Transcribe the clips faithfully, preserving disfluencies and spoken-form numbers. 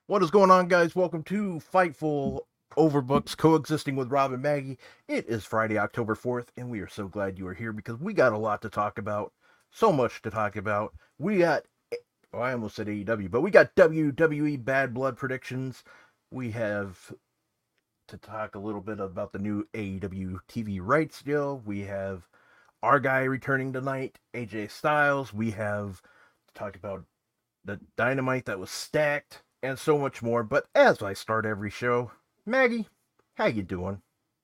What is going on, guys? Welcome to Fightful Overbooks, coexisting with Rob and Maggie. It is Friday, October fourth, and we are so glad you are here because we got a lot to talk about. So much to talk about. We got, oh, I almost said A E W, but we got W W E Bad Blood predictions. We have to talk a little bit about the new A E W T V rights deal. We have our guy returning tonight, A J Styles. We have to talk about the dynamite that was stacked, and so much more. But as I start every show, Maggie, how you doing?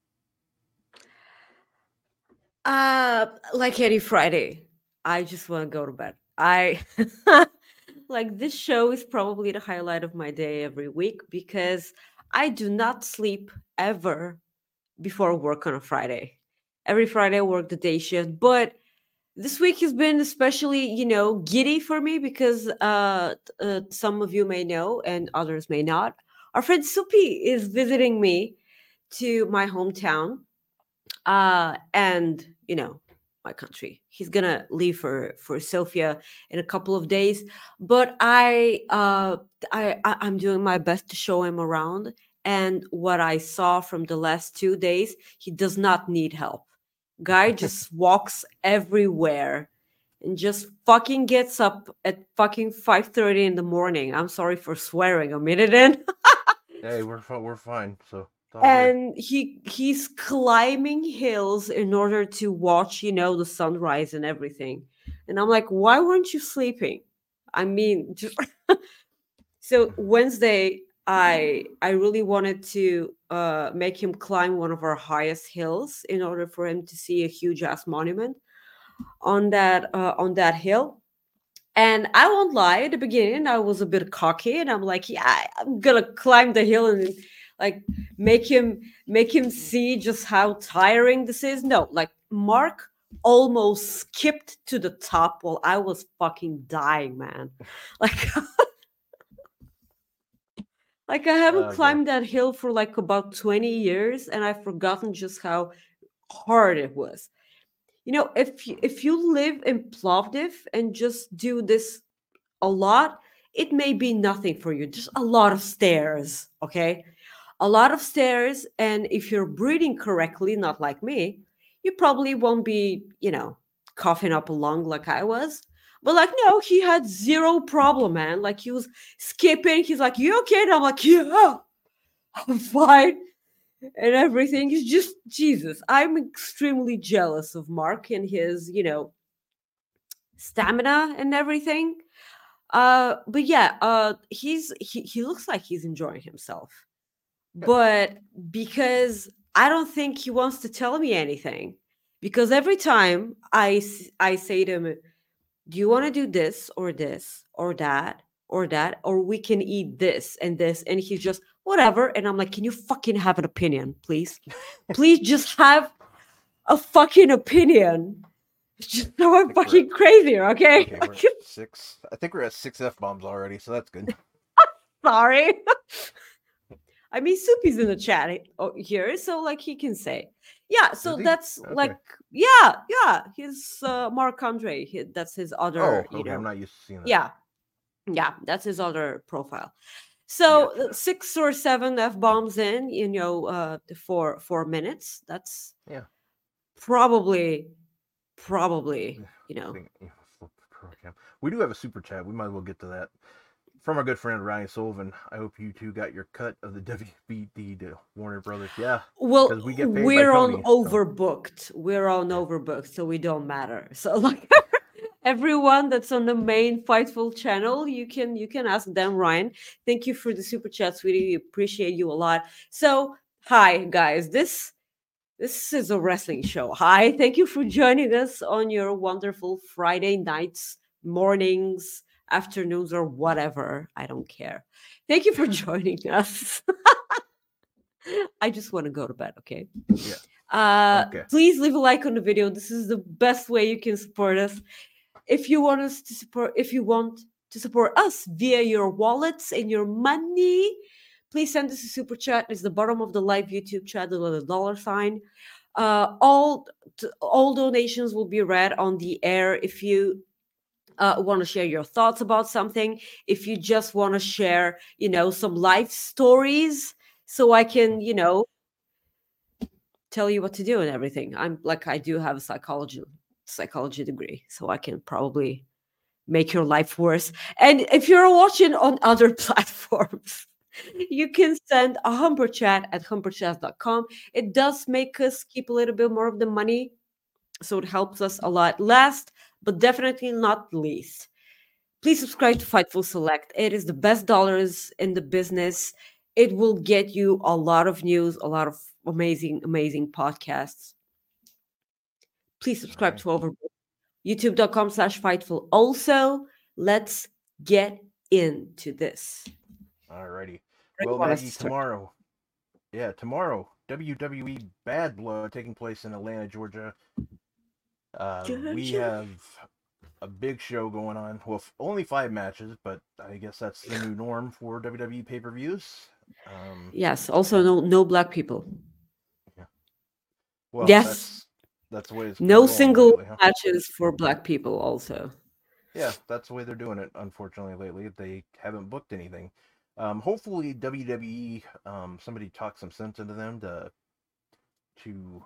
Uh, like any Friday, I just want to go to bed. I like this show is probably the highlight of my day every week because I do not sleep ever before work on a Friday. Every Friday I work the day shift, but this week has been especially, you know, giddy for me because uh, t- uh some of you may know and others may not. Our friend Supi is visiting me to my hometown uh and you know my country. He's gonna leave for for Sofia in a couple of days, but i uh i I- I'm doing my best to show him around. And what I saw from the last two days, he does not need help. Guy just walks everywhere and just fucking gets up at fucking five thirty in the morning. I'm sorry for swearing a minute in. Hey, we're we're fine, so it's all good. And he he's climbing hills in order to watch, you know, the sunrise and everything. And I'm like, why weren't you sleeping? I mean, just so Wednesday, i i really wanted to uh make him climb one of our highest hills in order for him to see a huge ass monument on that uh, on that hill. And I won't lie, at the beginning, I was a bit cocky and I'm like, yeah, I'm gonna climb the hill and like make him make him see just how tiring this is. No, like Mark almost skipped to the top while I was fucking dying, man. Like like I haven't Oh god. climbed that hill for like about twenty years and I've forgotten just how hard it was. You know, if you, if you live in Plovdiv and just do this a lot, it may be nothing for you. Just a lot of stairs, okay? A lot of stairs. And if you're breathing correctly, not like me, you probably won't be, you know, coughing up a lung like I was. But like, no, he had zero problem, man. Like he was skipping. He's like, you okay? And I'm like, yeah, I'm fine. And everything is just Jesus. I'm extremely jealous of Mark and his, you know, stamina and everything. Uh, but yeah, uh, he's he, he looks like he's enjoying himself, Good. but because I don't think he wants to tell me anything, because every time I s- I say to him, "Do you want to do this or this or that or that, or we can eat this and this," and he's just whatever, and I'm like, "Can you fucking have an opinion, please? Please just have a fucking opinion." It's just so I I'm think we're at fucking crazy, okay? okay. We're at six. I think we're at six f bombs already, so that's good. Sorry. I mean, Soupy's in the chat he- oh, here, so like he can say, yeah. Is So he that's okay? like, yeah, yeah. He's uh, Marc Andre. He, that's his other, Oh, you okay. I'm know, not used to seeing that. yeah, yeah. That's his other profile. So uh, Gotcha. six or seven f bombs in, you know, uh, for four minutes. That's Yeah. probably, probably, you I know, think yeah, flip the program. We do have a super chat. We might as well get to that. From our good friend Ryan Sullivan. I hope you two got your cut of the W B D to Warner Brothers. Yeah, well, because we get paid by we're on Tony. So overbooked. We're on yeah. overbooked, so we don't matter. So like everyone that's on the main Fightful channel, you can you can ask them. Ryan, thank you for the super chat, sweetie. We appreciate you a lot. So hi guys, this this is a wrestling show. Hi, thank you for joining us on your wonderful Friday nights, mornings, afternoons, or whatever. I don't care. Thank you for joining us. I just want to go to bed, okay? Yeah. Uh, Okay. please leave a like on the video. This is the best way you can support us. If you want us to support, if you want to support us via your wallets and your money, please send us a super chat. It's the bottom of the live YouTube chat, the little dollar sign. Uh, all all donations will be read on the air. If you uh, want to share your thoughts about something, if you just want to share, you know, some life stories, so I can, you know, tell you what to do and everything. I'm like, I do have a psychology psychology degree, so I can probably make your life worse. And if you're watching on other platforms, you can send a humper chat at humperchat dot com. It does make us keep a little bit more of the money, so it helps us a lot. Last but definitely not least, please subscribe to Fightful Select. It is the best dollars in the business. It will get you a lot of news, a lot of amazing, amazing podcasts. Please All subscribe right. to over youtube.com slash Fightful. Also, let's get into this. All righty. Where do you Well, want us Maggie, to start? tomorrow, yeah, tomorrow, W W E Bad Blood taking place in Atlanta, Georgia. Uh, we Georgia. have a big show going on. Well, f- only five matches, but I guess that's the new norm for W W E pay per views. Um, Yes, also no no black people. yeah. Well, Yes, that's that's the way it's been no going single lately, huh? matches for black people also. Yeah, that's the way they're doing it. Unfortunately, lately they haven't booked anything. Um, hopefully, W W E, um, somebody talks some sense into them to to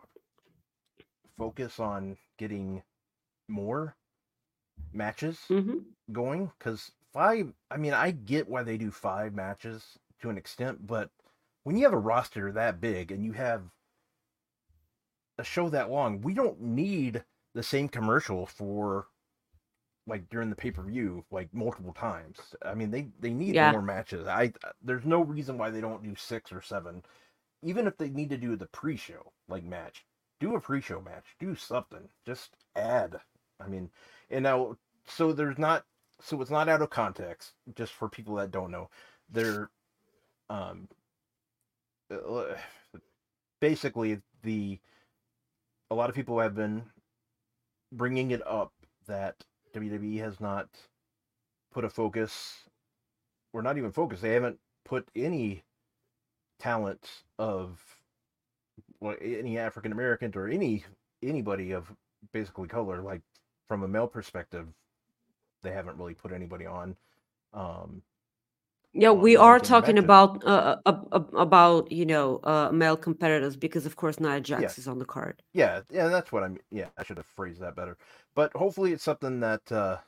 focus on getting more matches Hmm. going. Because five, I mean, I get why they do five matches to an extent, but when you have a roster that big and you have a show that long, we don't need the same commercial for like during the pay per view like multiple times. I mean, they they need Yeah. more matches. I There's no reason why they don't do six or seven. Even if they need to do the pre show like match, do a pre show match. Do something. Just add. I mean, and now so there's not so it's not out of context. Just for people that don't know, they're um uh, basically the a lot of people have been bringing it up that W W E has not put a focus, or not even focus. They haven't put any talent of well, any African American or any anybody of basically color, like from a male perspective, they haven't really put anybody on um Yeah, on we like are in talking matches. about uh, uh, uh, about, you know, uh, male competitors, because of course Nia Yeah, Jax is on the card. yeah, yeah. That's what I mean. Yeah, I should have phrased that better. But hopefully, it's something that uh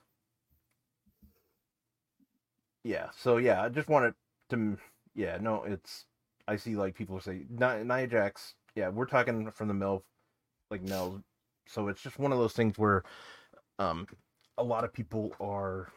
yeah. So yeah, I just wanted to yeah. No, it's I see like people say Nia Jax. Yeah, we're talking from the male like males. So it's just one of those things where um a lot of people are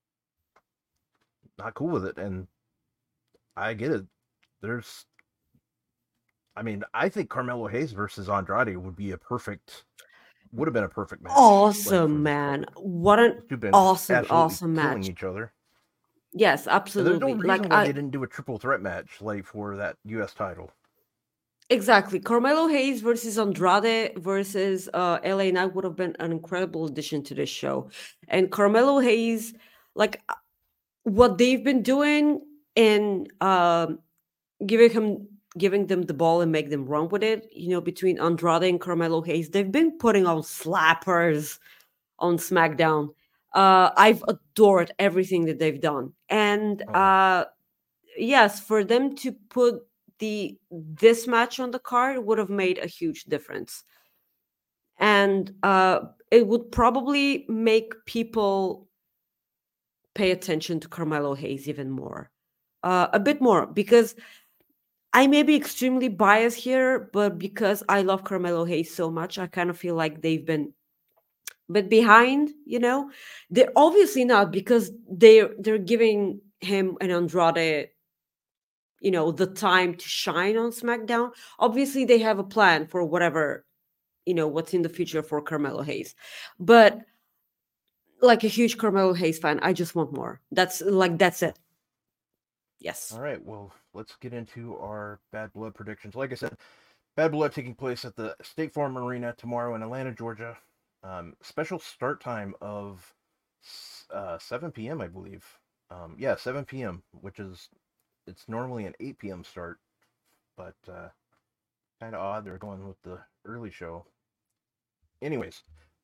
not cool with it, and I get it. There's, I mean, I think Carmelo Hayes versus Andrade would be a perfect, would have been a perfect match, like for Awesome, this man. card. What an Two been awesome, absolutely awesome killing match. each other, Yes, and there's no absolutely. Like reason why they I didn't do a triple threat match like for that U S title. exactly. Carmelo Hayes versus Andrade versus uh L A Knight would have been an incredible addition to this show. And Carmelo Hayes, like uh, what they've been doing and um giving him giving them the ball and make them run with it, you know, between Andrade and Carmelo Hayes, they've been putting on slappers on SmackDown. Uh, I've adored everything that they've done, and Oh yeah, uh, yes, for them to put the this match on the card would have made a huge difference, and uh, it would probably make people pay attention to Carmelo Hayes even more, uh, a bit more, because I may be extremely biased here, but because I love Carmelo Hayes so much, I kind of feel like they've been but behind, you know, they're obviously not, because they're they're giving him and Andrade, you know, the time to shine on SmackDown. Obviously, they have a plan for whatever, you know, what's in the future for Carmelo Hayes. But like a huge Carmelo Hayes fan, I just want more. That's like that's it. all Yes. right. Well, let's get into our Bad Blood predictions. Like I said, Bad Blood taking place at the State Farm Arena tomorrow in Atlanta, Georgia. Um, special start time of uh, seven p m, I believe. Um, yeah, seven p m, which is it's normally an eight p m start, but uh, kind of odd they're going with the early show. Anyways,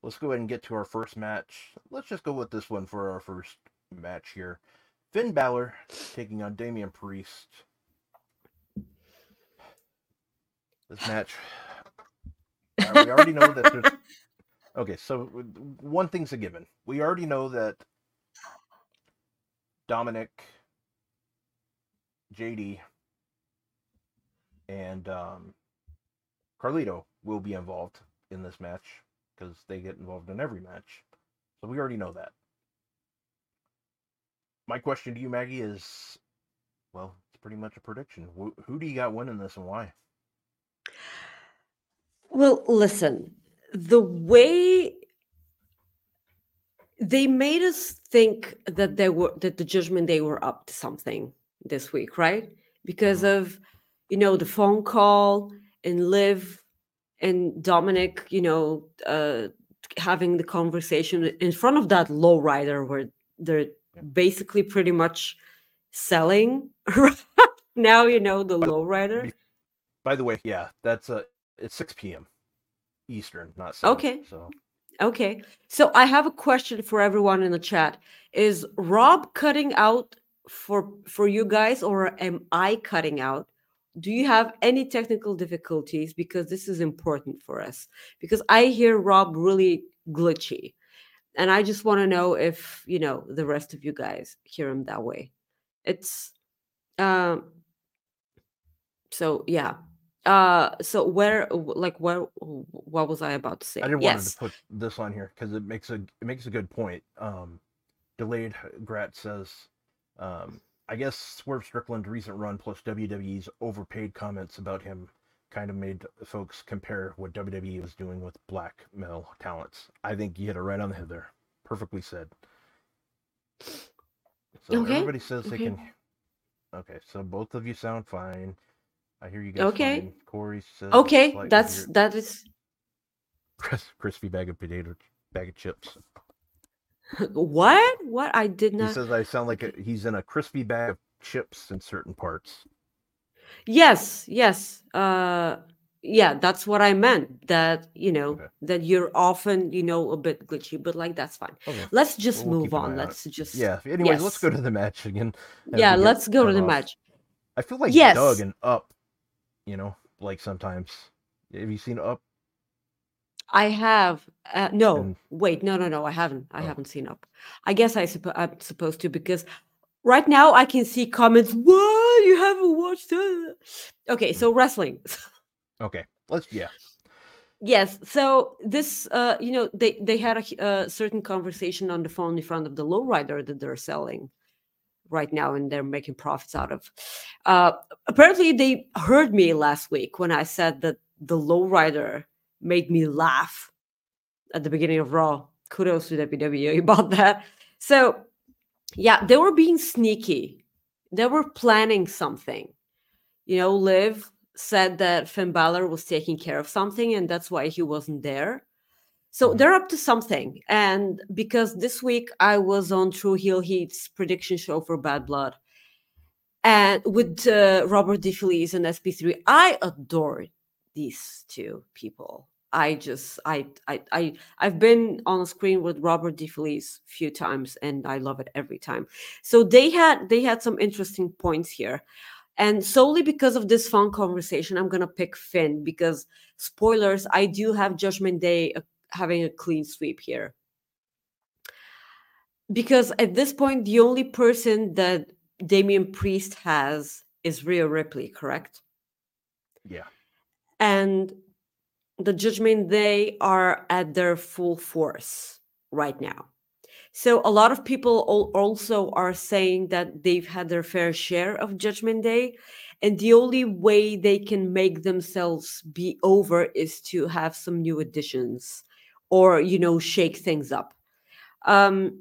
let's go ahead and get to our first match. Let's just go with this one for our first match here. Finn Balor taking on Damian Priest. This match, uh, we already know that there's. Okay, so one thing's a given. We already know that Dominic, J D, and um, Carlito will be involved in this match because they get involved in every match. So we already know that. My question to you, Maggie, is, well, it's pretty much a prediction. Who, who do you got winning this and why? Well, listen, the way they made us think that they were that the Judgment Day were up to something this week, right? Because Mhm. of, you know, the phone call and Liv and Dominic, you know, uh, having the conversation in front of that lowrider where they're Yeah. basically pretty much selling. Now you know the By, lowrider. by the way, yeah, that's a it's six p.m. Eastern, not seven. Okay. So Okay. So I have a question for everyone in the chat. Is Rob cutting out for for you guys, or am I cutting out? Do you have any technical difficulties? Because this is important for us. Because I hear Rob really glitchy. And I just want to know if, you know, the rest of you guys hear him that way. It's um so yeah. Uh so where like where what was I about to I say? didn't wanted to Yes. put this on here because it makes a it makes a good point. Um, Delayed Grat says, um, I guess Swerve Strickland's recent run plus W W E's overpaid comments about him kind of made folks compare what W W E was doing with black male talents. I think you hit it right on the head there. Perfectly said. So Okay. everybody says they Okay. can. Okay, so both of you sound fine. I hear you guys Okay. fine. Corey says Okay. slightly That's weird. that is Crispy bag of potato bag of chips. what? What I did He not. says I sound like a, Okay. he's in a crispy bag of chips in certain parts. Yes, yes. Uh yeah, that's what I meant. That, you know, Okay. that you're often, you know, a bit glitchy, but like that's fine. Okay. Let's Well, just we'll move keep an on. eye on it. Let's just Yeah. Anyways, let's yes. go to the match again as Yeah, we get let's go to cut the off. match. I feel like Doug Yes, and Up, you know, like sometimes. Have you seen Up? I have uh, no, And wait, no, no, no, I haven't. I oh, haven't seen up. I guess I suppo- I'm supposed to because right now I can see comments. What, you haven't watched it? Okay, hmm. so wrestling. Okay. Let's yeah. Yes, so this, uh, you know, they they had a, h- a certain conversation on the phone in front of the lowrider that they're selling right now, and they're making profits out of. Uh, apparently, they heard me last week when I said that the lowrider made me laugh at the beginning of Raw. Kudos to W W E about that. So yeah, they were being sneaky. They were planning something. You know, Liv said that Finn Balor was taking care of something, and that's why he wasn't there. So Mm-hmm. they're up to something. And because this week I was on True Heel Heat's prediction show for Bad Blood, and with uh, Robert DeFelice and S P three, I adore these two people. I just I I I I've been on a screen with Robert DeFelice a few times, and I love it every time. So they had they had some interesting points here, and solely because of this fun conversation, I'm gonna pick Finn because spoilers, I do have Judgment Day uh, having a clean sweep here. Because at this point, the only person that Damian Priest has is Rhea Ripley, correct? Yeah. And the Judgment Day are at their full force right now. So a lot of people al- also are saying that they've had their fair share of Judgment Day, and the only way they can make themselves be over is to have some new additions, or you know, shake things up. Um,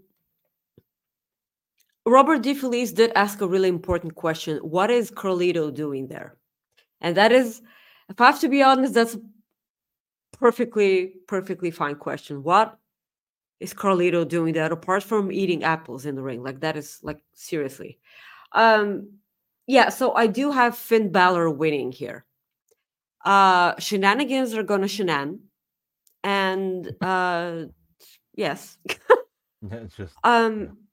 Robert DeFelice did ask a really important question. What is Carlito doing there? And that is, if I have to be honest, that's a perfectly, perfectly fine question. What is Carlito doing there apart from eating apples in the ring? Like that is like seriously. Um yeah, so I do have Finn Balor winning here. Uh shenanigans are gonna shenan. And uh yes. It's just yeah. um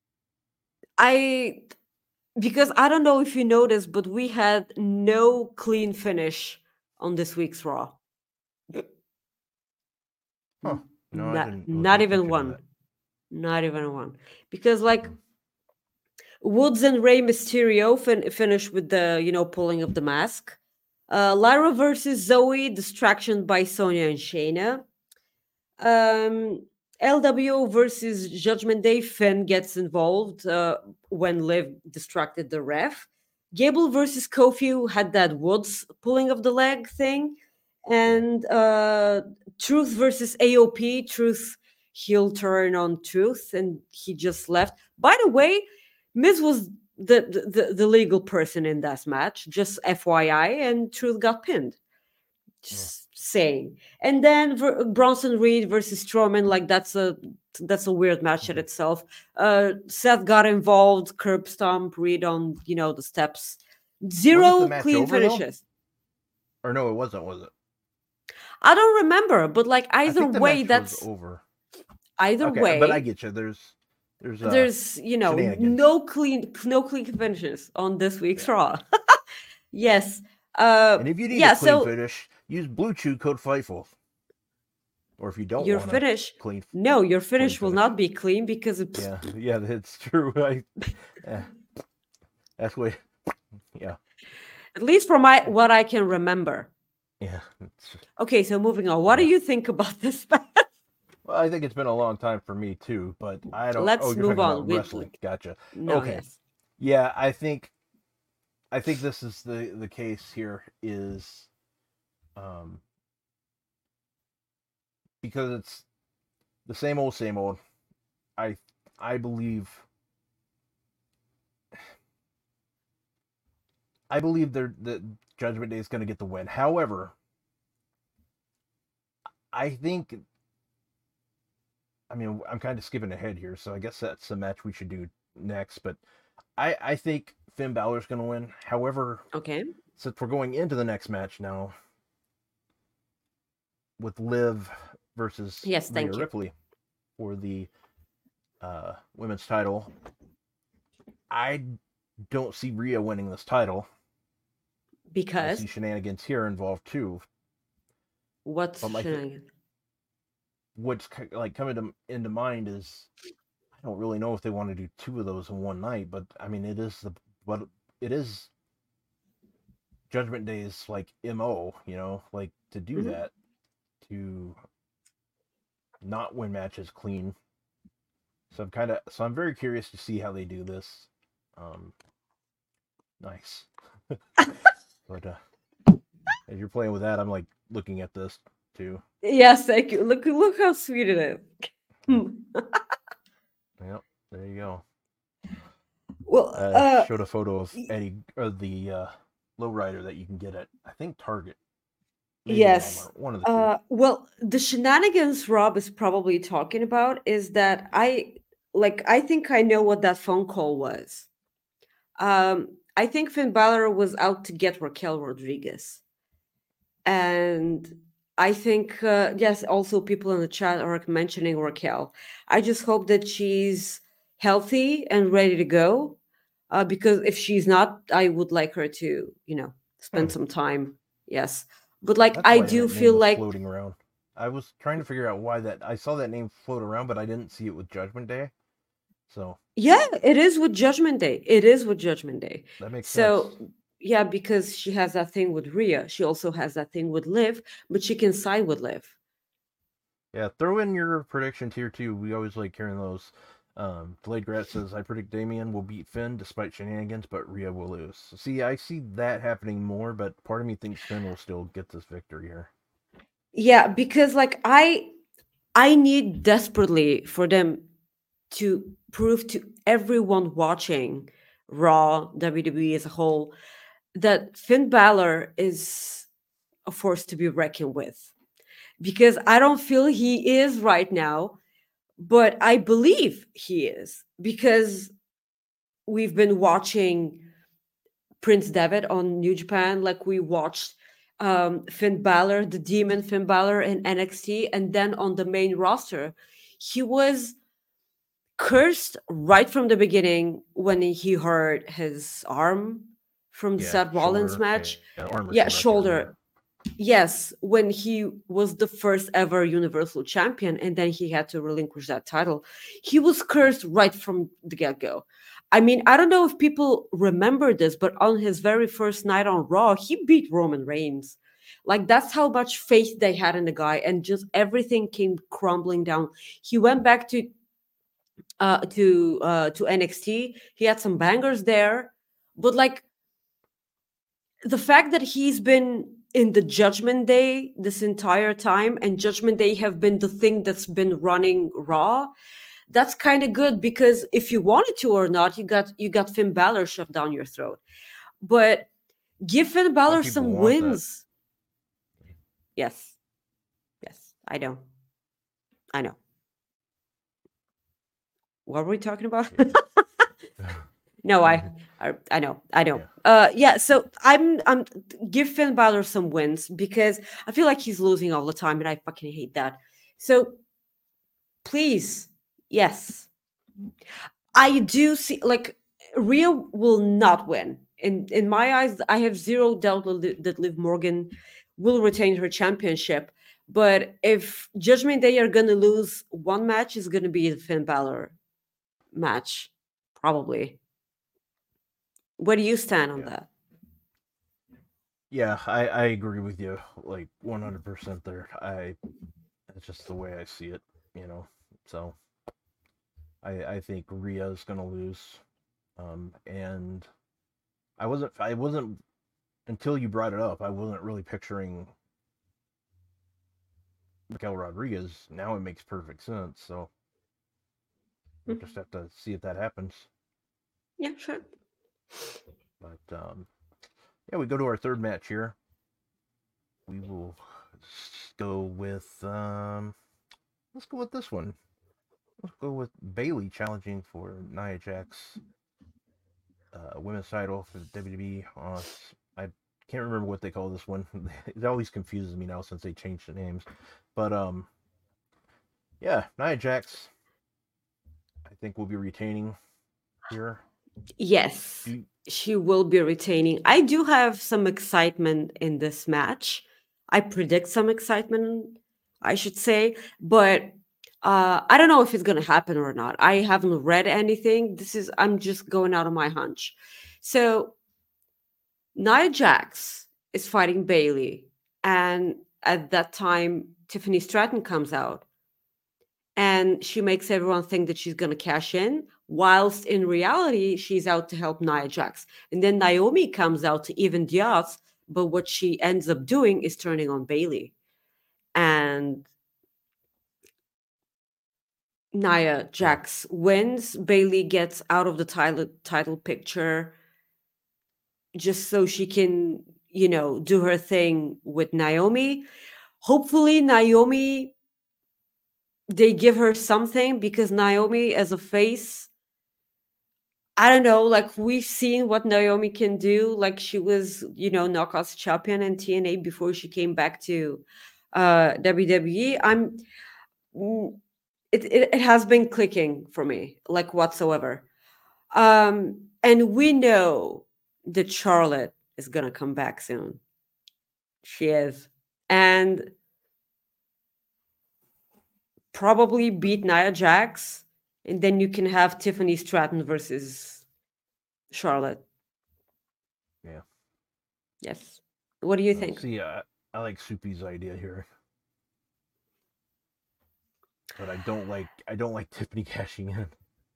I because I don't know if you noticed, but we had no clean finish on this week's Raw. Huh. N- No, I Not didn't not wasn't even thinking of one. that. Not even one. Because like Mm. Woods and Rey Mysterio fin- finish with the, you know, pulling of the mask. Uh, Lyra versus Zoe, distraction by Sonya and Shayna. Um, L W O versus Judgment Day, Finn gets involved uh, when Liv distracted the ref. Gable versus Kofi, who had that Woods pulling of the leg thing. Yeah. And uh, Truth versus A O P. Truth, he'll turn on Truth, and he just left. By the way, Miz was the, the, the legal person in that match, just F Y I, and Truth got pinned. Yeah. Just saying. And then Ver- Bronson Reed versus Strowman, like that's a that's a weird match in Mhm. itself. Uh, Seth got involved, curb stomp Reed on, you know, the steps. Wasn't the Zero match clean over though? finishes. Or no, it wasn't, was it? I don't remember, but like I either think the way, match was that's over. either Okay, but I way. get you. There's there's uh There's, you know, shenanigans. no clean no clean finishes on this week's Yeah. Raw. Yes. Uh, And if you need a yeah. clean So finish, use Blue Chew code Fightful. Or if you don't your want a finish, clean no, your clean finish will finish. not be clean because it's Yeah, yeah, that's true. I, yeah, that's way. Yeah, at least from my what I can remember. yeah. It's, Okay, so moving on. What do yeah. you think about this match? Well, I think it's been a long time for me too, but I don't. Oh, Let's you're move talking on about with wrestling. like Gotcha. no, Okay. yes. Yeah, I think I think this is the the case here is um because it's the same old same old. I I believe I believe they're that Judgment Day is going to get the win. However, I think I mean I'm kind of skipping ahead here, so I guess that's the match we should do next. But I I think Finn Balor's going to win. However, Okay. since we're going into the next match now with Liv versus Yes, Rhea thank you. Ripley for the uh, women's title, I don't see Rhea winning this title. I Because see shenanigans here involved too. what's But my th- shenanigans? what's like coming to, into mind is I don't really know if they want to do two of those in one night. But I mean, it is the but it is Judgment Day's like M O, you know, like to do Mhm. that to not win matches clean. So I'm kind of so I'm very curious to see how they do this. Um, nice, but uh, as you're playing with that, I'm like looking at this too. Yes, thank you. Look look how sweet it is. Yep, Hmm. yep, there you go. Well, Uh, uh showed a photo of y- Eddie or the uh, lowrider that you can get at I think Target, maybe yes. Walmart, one of the two. Uh well, the shenanigans Rob is probably talking about is that I like I think I know what that phone call was. Um I think Finn Balor was out to get Raquel Rodriguez. And I think, uh, yes, also people in the chat are mentioning Raquel. I just hope that she's healthy and ready to go. Uh, because if she's not, I would like her to, you know, Hmm. spend some time. Yes. But like, That's I why do that name feel was like, floating around. I was trying to figure out why that I saw that name float around, but I didn't see it with Judgment Day. So yeah, it is with Judgment Day. It is with Judgment Day. that makes sense. So, yeah, because she has that thing with Rhea. She also has that thing with Liv, but she can side with Liv. Yeah, throw in your predictions here too. We always like hearing those. Um, Delayed Grat says, I predict Damien will beat Finn despite shenanigans, but Rhea will lose. So, see, I see that happening more, but part of me thinks Finn will still get this victory here. Yeah, because like I I need desperately for them to prove to everyone watching Raw, W W E as a whole, that Finn Balor is a force to be reckoned with. Because I don't feel he is right now, but I believe he is because we've been watching Prince Devitt on New Japan, like we watched um, Finn Balor, the Demon Finn Balor in N X T, and then on the main roster, he was cursed right from the beginning when he hurt his arm from the Yeah, Seth Rollins shoulder, match. yeah, arm or shoulder, Yeah, I can't remember. shoulder. Yes, when he was the first ever Universal Champion and then he had to relinquish that title, he was cursed right from the get go. I mean, I don't know if people remember this, but on his very first night on Raw, he beat Roman Reigns. Like, that's how much faith they had in the guy, and just everything came crumbling down. He went back to uh to uh to N X T. He had some bangers there, but like the fact that he's been in the Judgment Day this entire time, and Judgment Day have been the thing that's been running Raw, that's kind of good, because if you wanted to or not, you got you got Finn Balor shoved down your throat. But give Finn Balor some wins. That. Yes. Yes, I know. I know. What were we talking about? No, I, I, I know, I know. Yeah. Uh, yeah. So I'm, I'm give Finn Balor some wins, because I feel like he's losing all the time, and I fucking hate that. So, please, yes, I do see, like, Rhea will not win. In in my eyes, I have zero doubt that Liv Morgan will retain her championship. But if Judgment Day are gonna lose one match, is gonna be the Finn Balor match, probably. Where do you stand on yeah. that? Yeah, I, I agree with you, like one hundred percent there. I, that's just the way I see it, you know. So, I I think Rhea's gonna lose, um, and I wasn't I wasn't until you brought it up. I wasn't really picturing Raquel Rodriguez. Now it makes perfect sense. So, we'll mm-hmm. just have to see if that happens. Yeah, sure. But um, yeah, we go to our third match here. We will go with um, let's go with this one. Let's go with Bayley challenging for Nia Jax uh, women's title for the W W E. Uh, I can't remember what they call this one. It always confuses me now since they changed the names. But um, yeah, Nia Jax, I think will be retaining here. Yes, you... she will be retaining. I do have some excitement in this match. I predict some excitement, I should say, but uh, I don't know if it's going to happen or not. I haven't read anything. This is, I'm just going out of my hunch. So Nia Jax is fighting Bayley, and at that time, Tiffany Stratton comes out, and she makes everyone think that she's going to cash in, whilst in reality, she's out to help Nia Jax. And then Naomi comes out to even the odds, but what she ends up doing is turning on Bayley. And Nia Jax wins. Bayley gets out of the title, title picture just so she can, you know, do her thing with Naomi. Hopefully, Naomi, they give her something, because Naomi as a face, I don't know, like, we've seen what Naomi can do. Like, she was, you know, Knockouts champion in T N A before she came back to uh, W W E. I'm, it, it, it has been clicking for me, like, whatsoever. Um, and we know that Charlotte is going to come back soon. She is. And probably beat Nia Jax, and then you can have Tiffany Stratton versus Charlotte. Yeah. Yes. What do you uh, think? See, uh, I like Soupy's idea here, but I don't like I don't like Tiffany cashing in.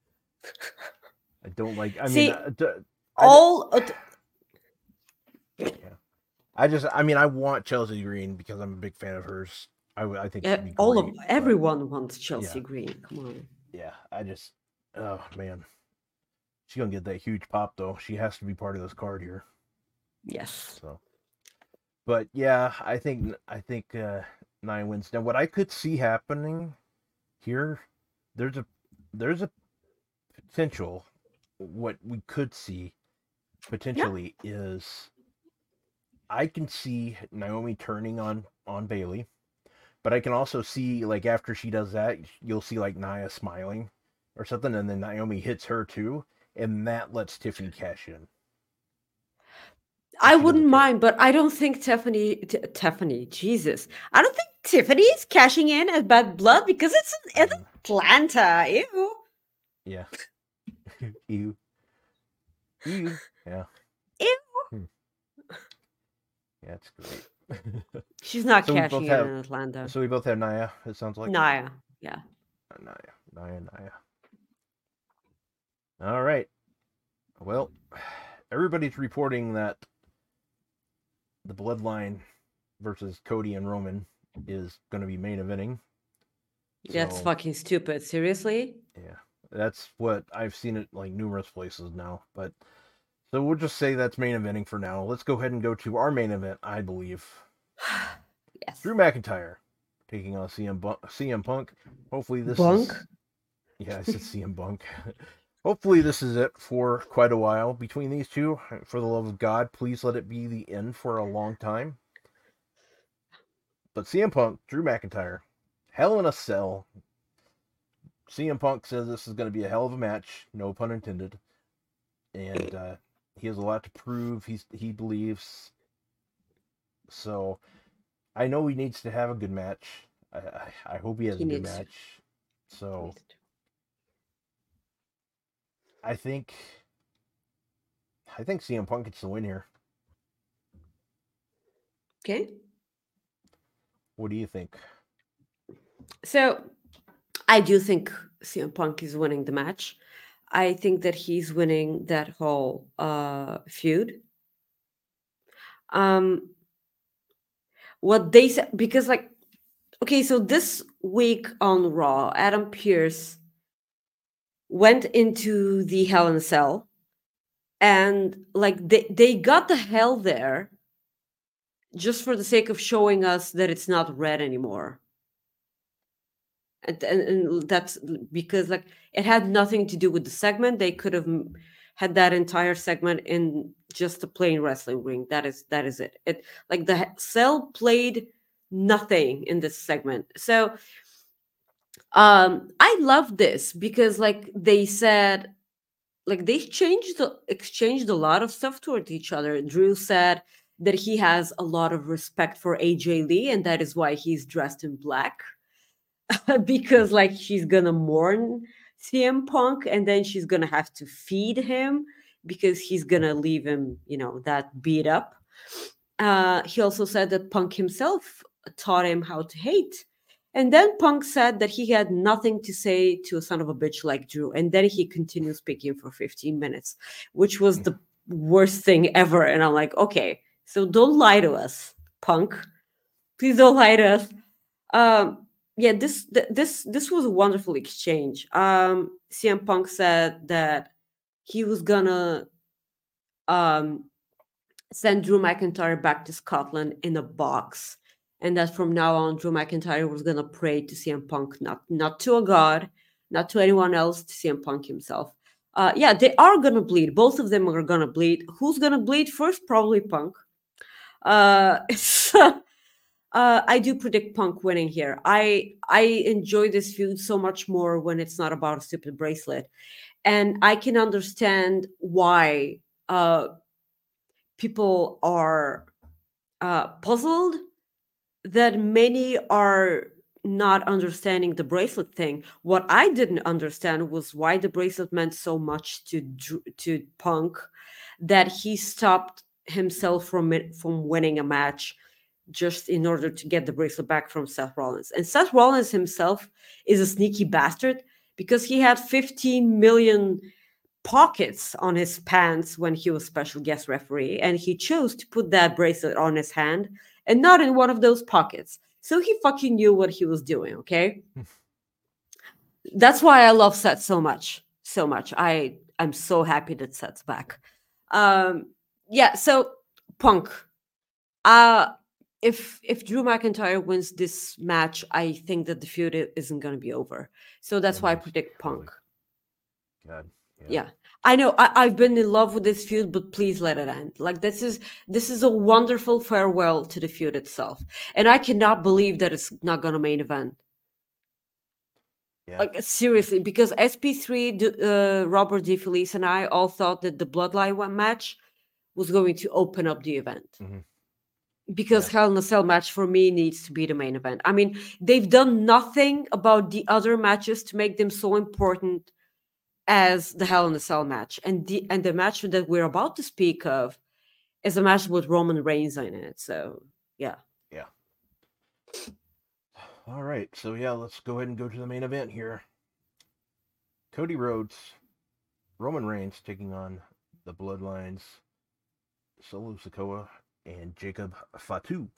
I don't like. I See, mean, uh, d- all. I, yeah. I just. I mean, I want Chelsea Green because I'm a big fan of hers. I, I think uh, all great, of everyone but, wants Chelsea yeah. Green. Come on. Yeah, I just. Oh man, she's gonna get that huge pop though. She has to be part of this card here. Yes. So, but yeah, I think I think uh, Nia wins. Now, what I could see happening here, there's a there's a potential. What we could see potentially yeah. is I can see Naomi turning on on Bailey, but I can also see like after she does that, you'll see like Nia smiling or something, and then Naomi hits her too, and that lets Tiffany cash in. I She wouldn't doesn't care. mind, but I don't think Tiffany, T- Tiffany, Jesus, I don't think Tiffany is cashing in at Bad Blood because it's in, it's Um, Atlanta. Ew. yeah. Ew. Ew. Yeah. Ew. Hmm. Yeah, it's great. She's not so we cashing both in have. in Atlanta. So we both have Naya. It sounds like Naya, yeah. Naya, Naya, Naya. All right. Well, everybody's reporting that the Bloodline versus Cody and Roman is going to be main eventing. That's So fucking stupid. Seriously? yeah, that's what I've seen it like numerous places now. But so we'll just say that's main eventing for now. Let's go ahead and go to our main event. I believe Yes. Drew McIntyre taking on C M Bu- C M Punk. Hopefully this Bunk? is yeah, I said C M Punk. Hopefully this is it for quite a while between these two. For the love of God, please let it be the end for a long time. But C M Punk, Drew McIntyre, Hell in a Cell. C M Punk says this is going to be a hell of a match, no pun intended, and uh, he has a lot to prove. He's he believes. So I know he needs to have a good match. I I, I hope he has He a good needs to. match. So Needs to. I think I think C M Punk gets the win here. Okay. What do you think? So I do think C M Punk is winning the match. I think that he's winning that whole uh, feud. Um, what they said, because like, okay, so this week on Raw, Adam Pearce went into the Hell in a Cell, and like they they got the hell there just for the sake of showing us that it's not red anymore. And, and, and that's because like it had nothing to do with the segment. They could have m- had that entire segment in just a plain wrestling ring. That is that is it. It like the he- cell played nothing in this segment. So um I love this because like they said, like they changed the exchanged a lot of stuff toward each other. Drew said that he has a lot of respect for A J Lee and that is why he's dressed in black. Because like she's gonna mourn C M Punk and then she's gonna have to feed him because he's gonna leave him, you know, that beat up. Uh, he also said that Punk himself taught him how to hate. And then Punk said that he had nothing to say to a son of a bitch like Drew. And then he continued speaking for fifteen minutes, which was the worst thing ever. And I'm like, okay, so don't lie to us, Punk. Please don't lie to us. Um, yeah, this th- this this was a wonderful exchange. Um, C M Punk said that he was gonna um, send Drew McIntyre back to Scotland in a box, and that from now on, Drew McIntyre was gonna pray to C M Punk, not not to a god, not to anyone else, to C M Punk himself. Uh, yeah, they are gonna bleed. Both of them are gonna bleed. Who's gonna bleed first? Probably Punk. Uh, so uh, I do predict Punk winning here. I I enjoy this feud so much more when it's not about a stupid bracelet, and I can understand why uh, people are uh, puzzled that many are not understanding the bracelet thing. What I didn't understand was why the bracelet meant so much to Dr- to Punk that he stopped himself from it, from winning a match just in order to get the bracelet back from Seth Rollins. And Seth Rollins himself is a sneaky bastard because he had fifteen million pockets on his pants when he was special guest referee, and he chose to put that bracelet on his hand and not in one of those pockets. So he fucking knew what he was doing, okay? That's why I love Seth so much. So much. I I'm so happy that Seth's back. Um yeah, so Punk. Uh if if Drew McIntyre wins this match, I think that the feud i- isn't going to be over. So that's Yeah, why I no, predict really. Punk. God. Yeah. Yeah. I know I, I've been in love with this feud, but please let it end. Like this is this is a wonderful farewell to the feud itself. And I cannot believe that it's not gonna main event. Yeah. Like seriously, because S P three, D- uh, Robert DeFelice, and I all thought that the Bloodline one match was going to open up the event. Mhm. Because Yeah. Hell in a Cell match for me needs to be the main event. I mean, they've done nothing about the other matches to make them so important as the Hell in a Cell match, and the and the match that we're about to speak of is a match with Roman Reigns in it. So yeah. Yeah. All right. So yeah, let's go ahead and go to the main event here. Cody Rhodes, Roman Reigns taking on the Bloodlines, Solo Sikoa and Jacob Fatu.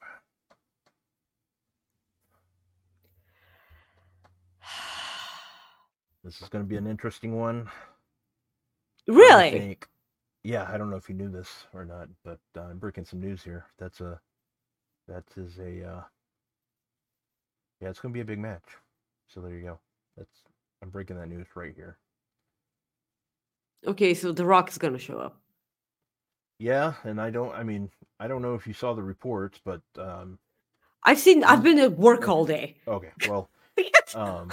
This is going to be an interesting one. Really? I think. Yeah, I don't know if you knew this or not, but uh, I'm breaking some news here. That's a, that is a, uh, yeah, it's going to be a big match. So there you go. That's I'm breaking that news right here. Okay, so The Rock is going to show up. Yeah, and I don't. I mean, I don't know if you saw the reports, but um, I've seen. I've been at work all day. Okay, well, um,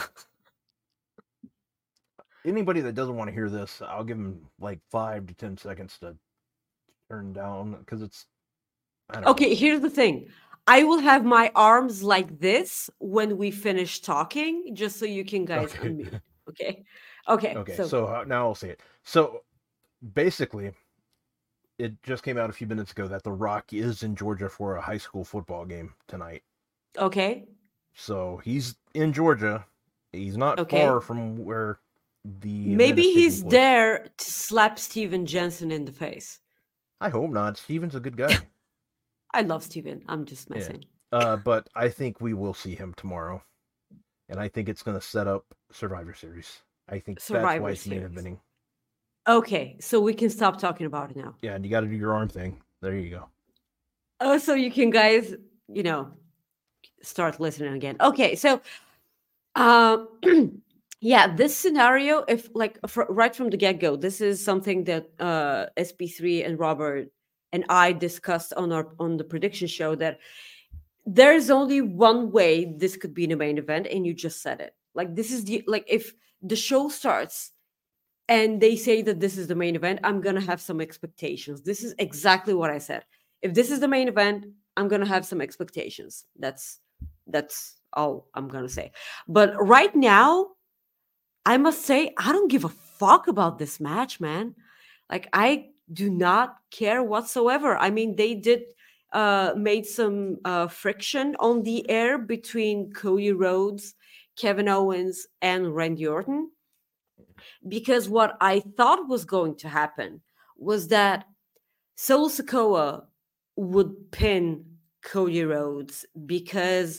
anybody that doesn't want to hear this, I'll give them like five to ten seconds to turn down because it's. I don't Okay, know. here's the thing. I will have my arms like this when we finish talking, just so you can guys Okay. unmute. Okay. Okay. Okay, So, so uh, now I'll say it. So basically, it just came out a few minutes ago that The Rock is in Georgia for a high school football game tonight. okay. So he's in Georgia. He's not Okay. far from where the event Maybe is taking he's place. there to slap Steven Jensen in the face. I hope not. Steven's a good guy. I love Steven. I'm just messing. Uh, but I think we will see him tomorrow, and I think it's going to set up Survivor Series. I think that's Survivor why it's main Series. eventing. Okay, so we can stop talking about it now. Yeah, and you got to do your arm thing. There you go. Oh, so you can guys, you know, start listening again. Okay, so, uh, yeah, this scenario, if like fr- right from the get go, this is something that uh, S P three and Robert and I discussed on our on the prediction show that there is only one way this could be the main event, and you just said it. Like this is the like if the show starts and they say that this is the main event, I'm gonna have some expectations. This is exactly what I said. If this is the main event, I'm gonna have some expectations. That's that's all I'm gonna say. But right now, I must say I don't give a fuck about this match, man. Like I do not care whatsoever. I mean, they did uh made some uh friction on the air between Cody Rhodes, Kevin Owens, and Randy Orton. Because what I thought was going to happen was that Solo Sikoa would pin Cody Rhodes because,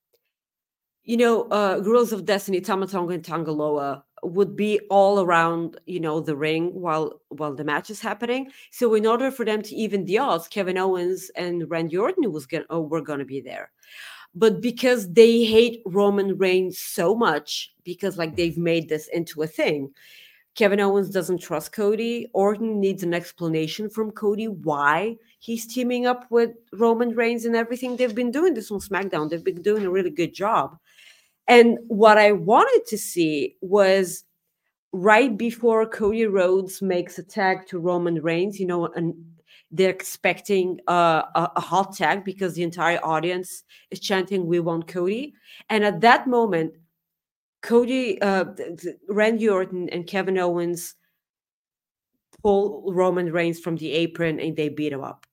you know, uh, Girls of Destiny, Tama Tonga and Tangaloa would be all around, you know, the ring while while the match is happening. So in order for them to even the odds, Kevin Owens and Randy Orton was gonna oh, were gonna be there. But because they hate Roman Reigns so much, because like they've made this into a thing, Kevin Owens doesn't trust Cody. Orton needs an explanation from Cody why he's teaming up with Roman Reigns and everything. They've been doing this on SmackDown. They've been doing a really good job. And what I wanted to see was right before Cody Rhodes makes a tag to Roman Reigns, you know, and they're expecting uh, a, a hot tag because the entire audience is chanting, "We want Cody." And at that moment, Cody, uh, th- th- Randy Orton, and Kevin Owens pull Roman Reigns from the apron and they beat him up.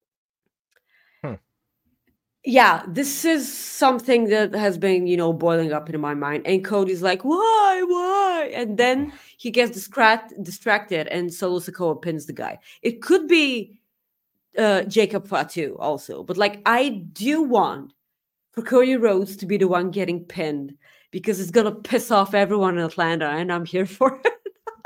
Hmm. Yeah, this is something that has been, you know, boiling up in my mind. And Cody's like, why, why? And then he gets distract- distracted and Solo Sikoa pins the guy. It could be uh, Jacob Fatu also. But like, I do want for Cody Rhodes to be the one getting pinned because it's going to piss off everyone in Atlanta and I'm here for it.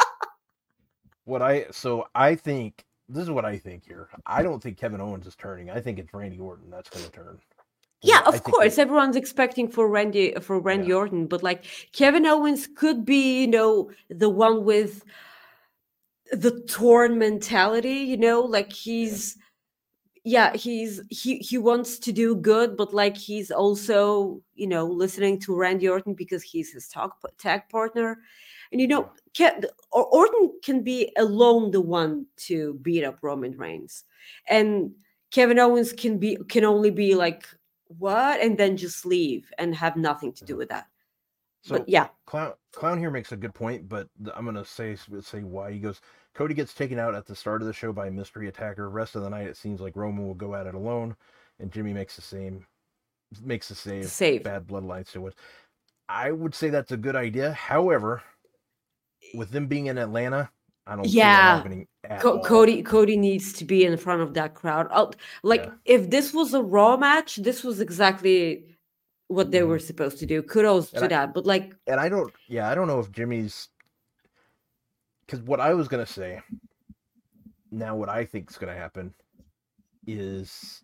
What I so I think this is what I think here. I don't think Kevin Owens is turning. I think it's Randy Orton that's going to turn. Yeah, I of think course, he- everyone's expecting for Randy for Randy Yeah. Orton, but like Kevin Owens could be, you know, the one with the torn mentality, you know, like Yeah. he's yeah, he's he he wants to do good, but like he's also, you know, listening to Randy Orton because he's his talk tag partner. And you Yeah. know, can, Or- Orton can be alone the one to beat up Roman Reigns, and Kevin Owens can be can only be like what, and then just leave and have nothing to do Mhm. with that. But So yeah, clown clown here makes a good point, but I'm gonna say say why. He goes, Cody gets taken out at the start of the show by a mystery attacker. Rest of the night, it seems like Roman will go at it alone, and Jimmy makes the same makes the to save. save. Bad bloodlines to it. I would say that's a good idea. However, with them being in Atlanta, I don't see that Yeah, happening at Co- all. Cody Cody needs to be in front of that crowd. Oh, Yeah. like if this was a Raw match, this was exactly what they hmm were supposed to do. Kudos And to I that. But like, and I don't. Yeah, I don't know if Jimmy's because what I was gonna say now, what I think is gonna happen is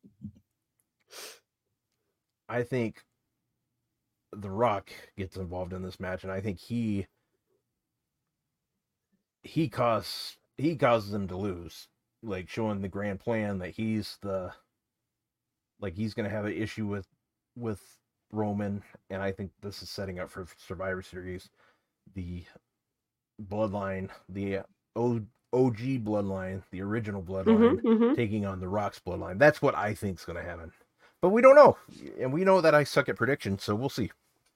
I think The Rock gets involved in this match, and I think he he causes he causes them to lose, like showing the grand plan that he's the like he's gonna have an issue with with Roman, and I think this is setting up for Survivor Series. The bloodline, the o, OG bloodline, the original mm-hmm, bloodline, mm-hmm. taking on the Rock's bloodline. That's what I think's gonna happen, but we don't know, and we know that I suck at predictions, so we'll see.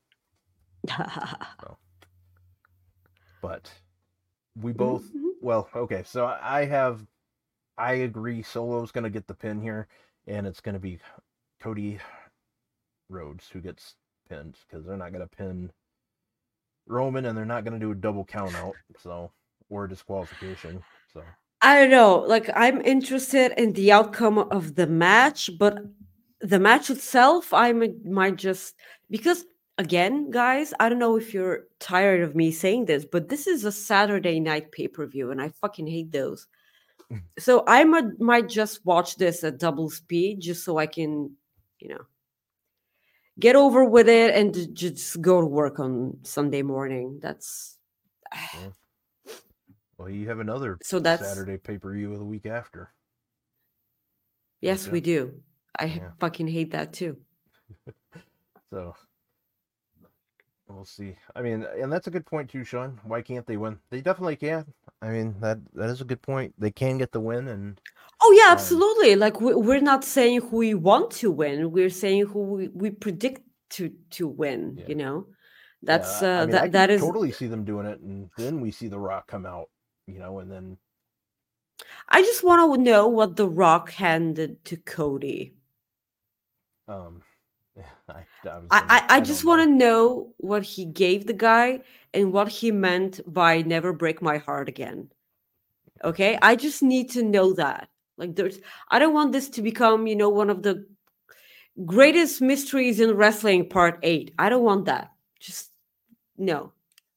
So, but we both Mm-hmm. well, okay. So I have I agree. Solo's going to get the pin here, and it's going to be Cody Rhodes who gets pinned because they're not going to pin Roman, and they're not going to do a double count out, so or disqualification. So I don't know. Like, I'm interested in the outcome of the match, but the match itself, I might, might just because again, guys, I don't know if you're tired of me saying this, but this is a Saturday night pay per view, and I fucking hate those. So I might might just watch this at double speed just so I can, you know, get over with it and j- just go to work on Sunday morning. That's yeah. Well, you have another so that's Saturday pay per view of the week after, don't yes, we you? do. I h- Yeah. fucking hate that too. So we'll see. I mean, and that's a good point too, Sean. Why can't they win? They definitely can. I mean, that that is a good point. They can get the win, and Oh yeah, um, absolutely. Like we, we're not saying who we want to win. We're saying who we, we predict to to win. yeah. You know, that's Yeah, I uh, mean, I that could that is. totally see them doing it, and then we see The Rock come out, you know, and then I just want to know what The Rock handed to Cody. um, I I honestly, I, I I don't just want to know. know what he gave the guy and what he meant by "never break my heart again." Okay, I just need to know that. Like, there's, I don't want this to become, you know, one of the greatest mysteries in wrestling, part eight. I don't want that. Just no.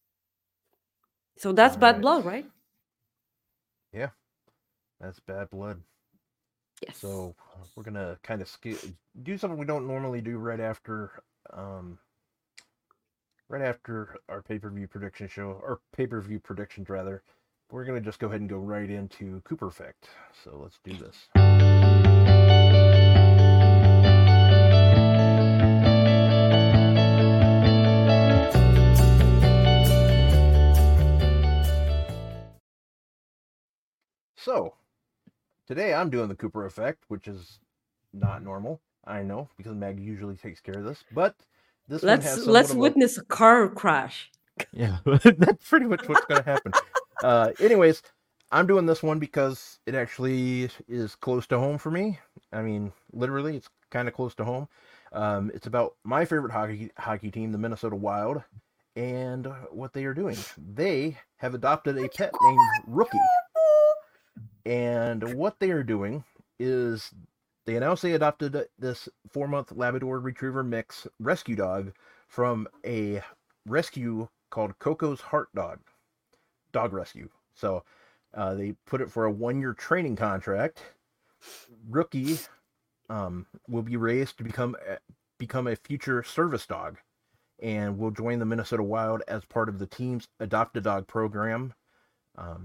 So All that's bad right, blood, right? yeah, that's bad blood. Yes. So uh, we're gonna kind of sk- do something we don't normally do right after, um, right after our pay per view prediction show, or pay per view predictions rather. We're gonna just go ahead and go right into Cooper Effect. So let's do this. So today I'm doing the Cooper Effect, which is not normal. I know because Meg usually takes care of this, but this one Let's has somewhat let's of a witness a car crash. yeah. That's pretty much what's going to happen. Uh, anyways, I'm doing this one because it actually is close to home for me. I mean, literally, it's kind of close to home. Um, it's about my favorite hockey hockey team, the Minnesota Wild, and what they are doing. They have adopted a pet named Rookie. And what they are doing is they announced they adopted this four month Labrador Retriever mix rescue dog from a rescue called Coco's Heart Dog, Dog Rescue. So uh, they put it for a one year training contract. Rookie um, will be raised to become a, become a future service dog and will join the Minnesota Wild as part of the team's Adopt a Dog program. Um,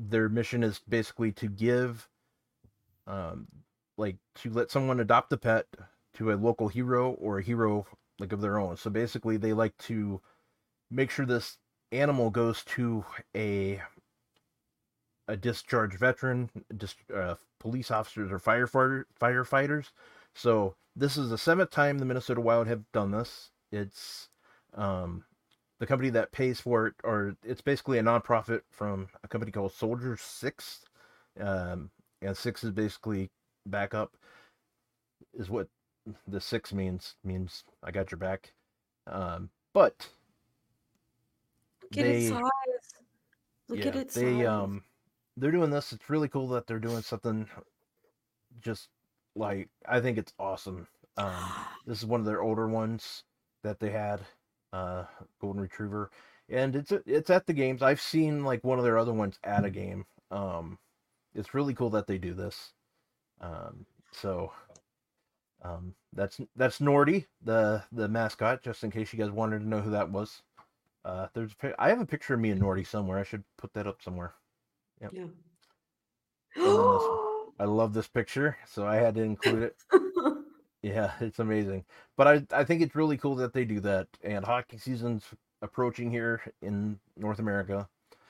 their mission is basically to give, um, like to let someone adopt a pet to a local hero or a hero like of their own. So basically, they like to make sure this animal goes to a a discharged veteran, dis, uh, police officers, or firefighter, firefighters. So this is the seventh time the Minnesota Wild have done this. It's um, the company that pays for it, or it's basically a nonprofit from a company called Soldier Six, um, and Six is basically backup, is what the six means. Means I got your back. Um, but Look at its they, size. Look at yeah, its they size. um, they're doing this. It's really cool that they're doing something just like I think it's awesome. Um, this is one of their older ones that they had, uh, Golden Retriever, and it's it's at the games. I've seen like one of their other ones at a game. Um, it's really cool that they do this. Um, so um, that's that's Nordy, the the mascot. Just in case you guys wanted to know who that was. Uh, there's a, I have a picture of me and Nordy somewhere. I should put that up somewhere. Yep. Yeah. And then this one. I love this picture, so I had to include it. Yeah, it's amazing. But I I think it's really cool that they do that. And hockey season's approaching here in North America.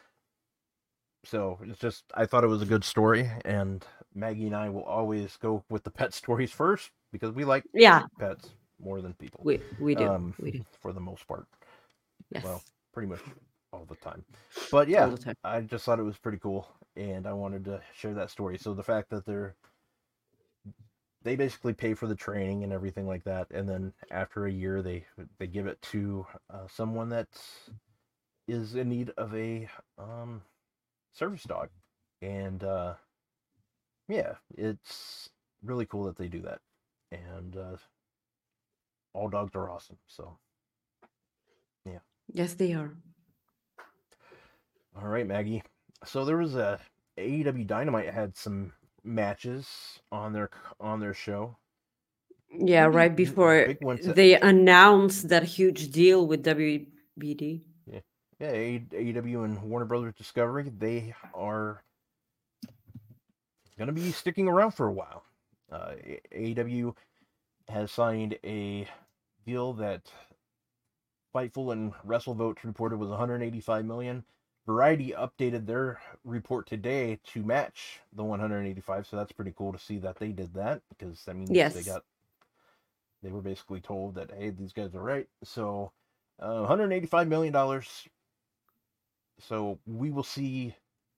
So it's just I thought it was a good story, and Maggie and I will always go with the pet stories first because we like Yeah, pets more than people. we we do. Um We do. for the most part. Yes. Well, pretty much all the time. But All yeah, the time. I just thought it was pretty cool and I wanted to share that story. So the fact that they're they basically pay for the training and everything like that, and then after a year they they give it to uh, someone that is in need of a um, service dog, and uh, yeah, it's really cool that they do that, and uh, all dogs are awesome. So yeah, Yes, they are. all right, Maggie. So there was a A E W Dynamite had some matches on their on their show. Yeah, Pretty right before big ones. they announced that huge deal with W B D. Yeah, yeah. A E W and Warner Brothers Discovery, they are going to be sticking around for a while. Uh, A E W has signed a deal that Fightful and WrestleVotes reported was one hundred eighty-five million. Variety updated their report today to match the one hundred eighty-five, so that's pretty cool to see that they did that because that means Yes. they got they were basically told that hey, these guys are right. So uh, one hundred eighty-five million dollars. So we will see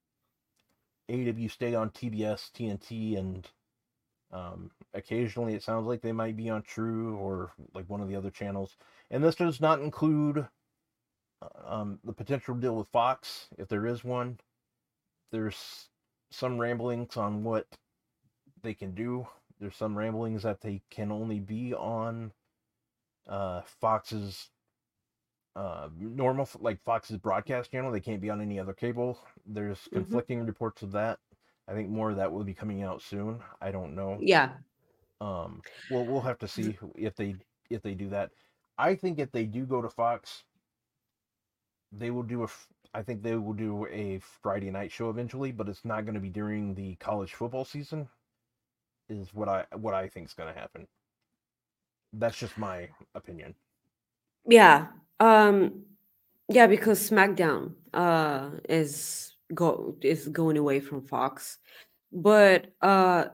A E W stay on T B S, T N T, and um, occasionally it sounds like they might be on True or like one of the other channels. And this does not include um, the potential deal with Fox, if there is one. There's some ramblings on what they can do. There's some ramblings that they can only be on uh, Fox's uh, normal, like Fox's broadcast channel. They can't be on any other cable. There's conflicting mm-hmm. reports of that. I think more of that will be coming out soon. I don't know. Yeah. Um. Well, we'll have to see if they if they do that. I think if they do go to Fox, they will do a. I think they will do a Friday night show eventually, but it's not going to be during the college football season. Is what I what I think is going to happen. That's just my opinion. Yeah. Um. Yeah, because SmackDown uh is go is going away from Fox, but uh,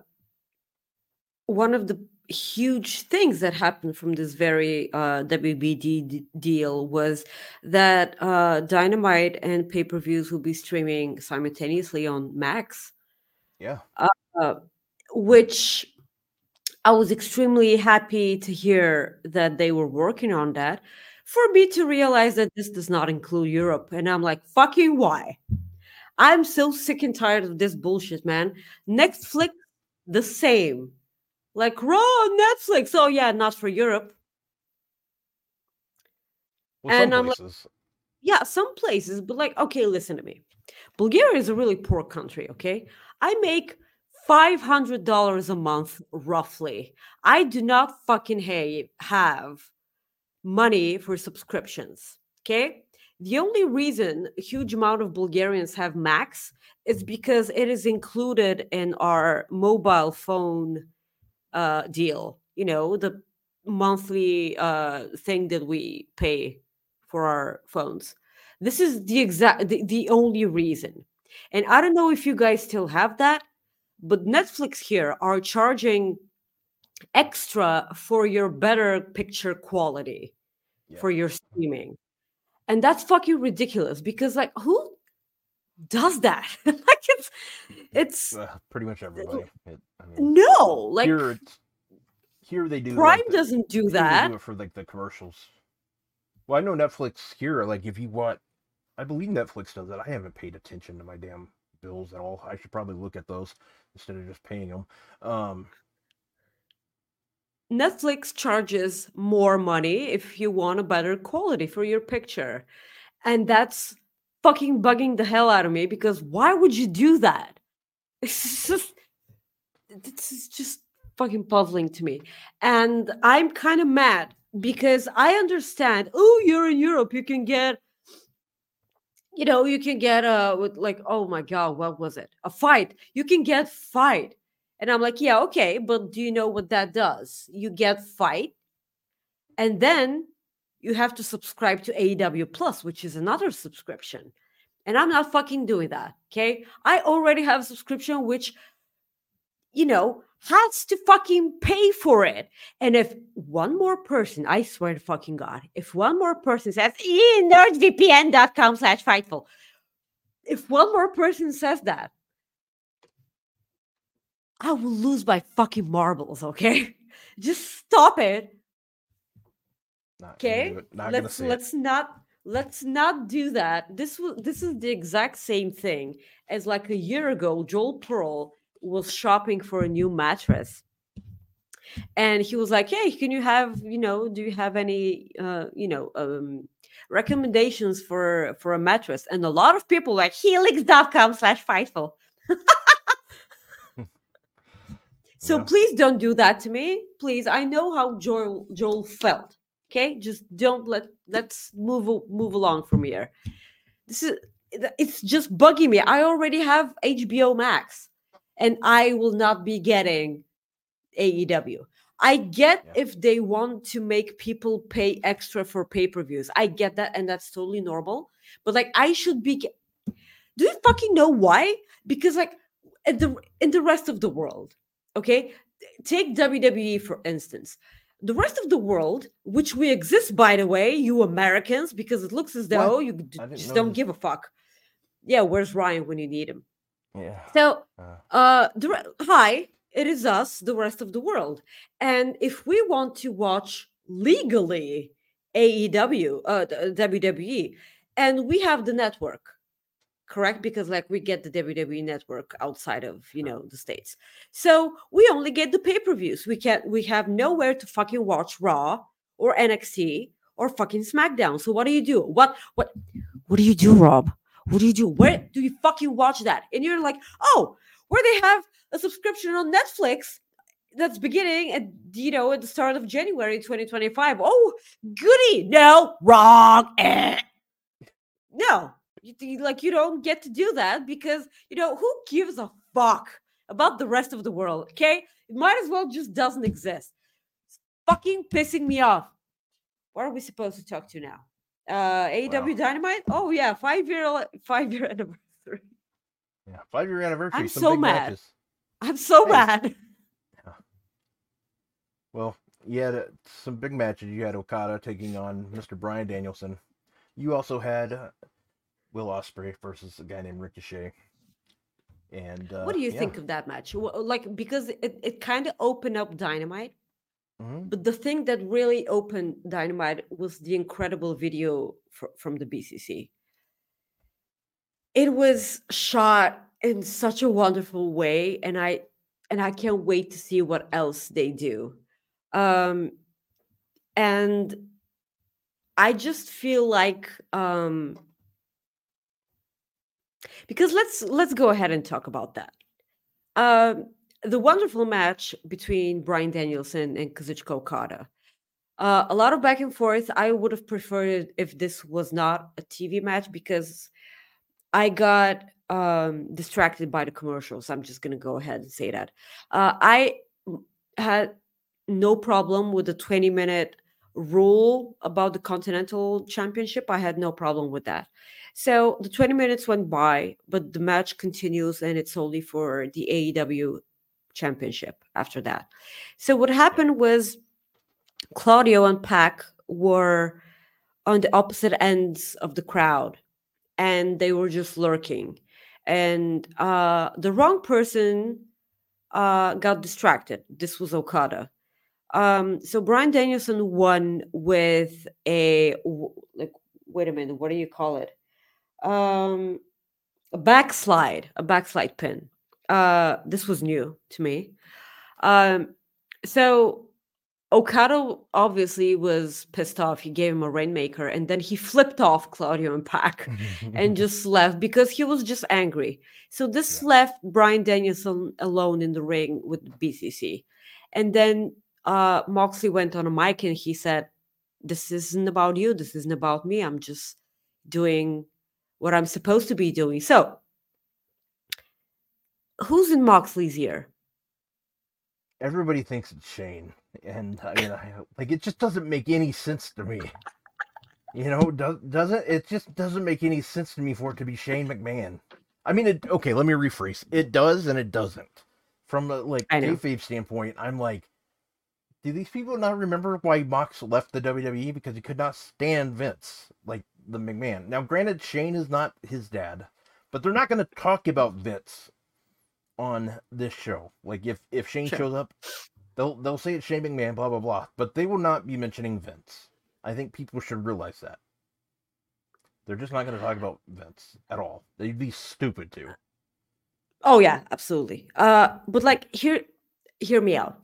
one of the huge things that happened from this very uh, W B D d- deal was that uh, Dynamite and pay-per-views will be streaming simultaneously on Max. Yeah. Uh, which I was extremely happy to hear that they were working on that. For me to realize that this does not include Europe, and I'm like, fucking why? I'm so sick and tired of this bullshit, man. Netflix, the same. Like Raw, Netflix. Oh yeah, not for Europe. Well, and some I'm places. like, yeah, some places, but like, okay, listen to me. Bulgaria is a really poor country. Okay, I make five hundred dollars a month roughly. I do not fucking ha- have money for subscriptions. Okay, The only reason a huge amount of Bulgarians have Max is because it is included in our mobile phone uh, deal. You know, the monthly uh, thing that we pay for our phones. This is the exact the, the only reason. And I don't know if you guys still have that, but Netflix here are charging extra for your better picture quality Yeah. for your streaming. And that's fucking ridiculous because like who does that? Like it's it's Uh, pretty much everybody. It, I mean, no, like here it's here they do Prime like the, doesn't do here they that. do it for like the commercials. Well, I know Netflix here. Like if you want, I believe Netflix does that. I haven't paid attention to my damn bills at all. I should probably look at those instead of just paying them. Um, Netflix charges more money if you want a better quality for your picture. And that's fucking bugging the hell out of me because why would you do that? It's just this is just fucking puzzling to me. And I'm kind of mad because I understand, oh, you're in Europe, you can get you know, you can get a with like, oh my god, what was it? A fight. You can get fight. And I'm like, yeah, okay, but do you know what that does? You get fight, and then you have to subscribe to A E W Plus, which is another subscription. And I'm not fucking doing that. Okay. I already have a subscription which, you know, has to fucking pay for it. And if one more person, I swear to fucking God, if one more person says, "Eh, nordvpn.com slash fightful, if one more person says that, I will lose my fucking marbles, okay? Just stop it. not gonna Okay? do it. Not gonna Let's say it. let's not let's not do that. This was this is the exact same thing as like a year ago, Joel Pearl was shopping for a new mattress. And he was like, "Hey, can you have, you know, do you have any uh, you know, um recommendations for for a mattress?" And a lot of people like helix.com slash fightful. So Yeah. please don't do that to me. Please. I know how Joel Joel felt. Okay? Just don't let let's move a- move along from here. This is it's just bugging me. I already have H B O Max and I will not be getting A E W. I get Yeah. if they want to make people pay extra for pay-per-views. I get that and that's totally normal. But like I should be ge- do you fucking know why? Because like in the in the rest of the world, okay? Take W W E for instance. The rest of the world, which we exist by the way, you Americans, because it looks as What? though you d- I didn't just know don't this. give a fuck. Yeah, where's Ryan when you need him? Yeah. So, Uh, uh, the re- hi, it is us, the rest of the world, and if we want to watch legally A E W, uh, d- W W E, and we have the network, correct? Because like we get the W W E network outside of you sure. know the states, so we only get the pay per views. We can't. We have nowhere to fucking watch Raw or N X T or fucking SmackDown. So what do you do? What what what do you do, Rob? What do you do? Where do you fucking watch that? And you're like, oh, where they have a subscription on Netflix that's beginning at you know at the start of January twenty twenty-five. Oh, goody. No, wrong. Eh. No, you, you- like you don't get to do that because you know who gives a fuck about the rest of the world? Okay, it might as well just doesn't exist. It's fucking pissing me off. What are we supposed to talk to now? Uh, A E W Well, Dynamite. Oh yeah, five year five year anniversary. yeah. Five year anniversary. I'm Some so big mad. matches. I'm so Hey. mad. Yeah. Well, you had uh, some big matches. You had Okada taking on Mister Bryan Danielson. You also had uh, Will Ospreay versus a guy named Ricochet. And uh, What do you yeah. think of that match? Wh- Like because it, it kind of opened up Dynamite. hmm But the thing that really opened Dynamite was the incredible video fr- from the B C C. It was shot in such a wonderful way, and I and I can't wait to see what else they do. Um, and I just feel like um, because let's let's go ahead and talk about that. Um, the wonderful match between Brian Danielson and Kazuchika Okada. Uh, a lot of back and forth. I would have preferred it if this was not a T V match because I got um, distracted by the commercials. I'm just gonna go ahead and say that. Uh, I m- had no problem with the twenty minute rule about the Continental Championship. I had no problem with that. So the twenty minutes went by, but the match continues and it's only for the A E W Championship after that. So what Yeah. happened was Claudio and Pac were on the opposite ends of the crowd and they were just lurking. And uh, the wrong person uh, got distracted. This was Okada. Um, so Brian Danielson won with a w- like. Wait a minute. What do you call it? Um, a backslide. A backslide pin. Uh, this was new to me. Um, so Okada obviously was pissed off. He gave him a rainmaker and then he flipped off Claudio and Pac and just left because he was just angry. So this Yeah. left Brian Danielson alone in the ring with B C C. And then uh, Moxley went on a mic and he said, "This isn't about you. This isn't about me. I'm just doing what I'm supposed to be doing." So who's in Moxley's ear? Everybody thinks it's Shane, and I mean, I, like it just doesn't make any sense to me. You know, does doesn't it just doesn't make any sense to me for it to be Shane McMahon? I mean, it, okay, let me rephrase. It does and it doesn't. From a like I know. kayfabe standpoint, I'm like, do these people not remember why Mox left the W W E because he could not stand Vince like the McMahon? Now, granted, Shane is not his dad, but they're not going to talk about Vince on this show. Like if if Shane Sure. shows up, they'll they'll say it's Shane McMahon, blah blah blah, but they will not be mentioning Vince. I think people should realize that. They're just not going to talk about Vince at all. They'd be stupid to. Oh yeah, absolutely. Uh, but like, hear hear me out.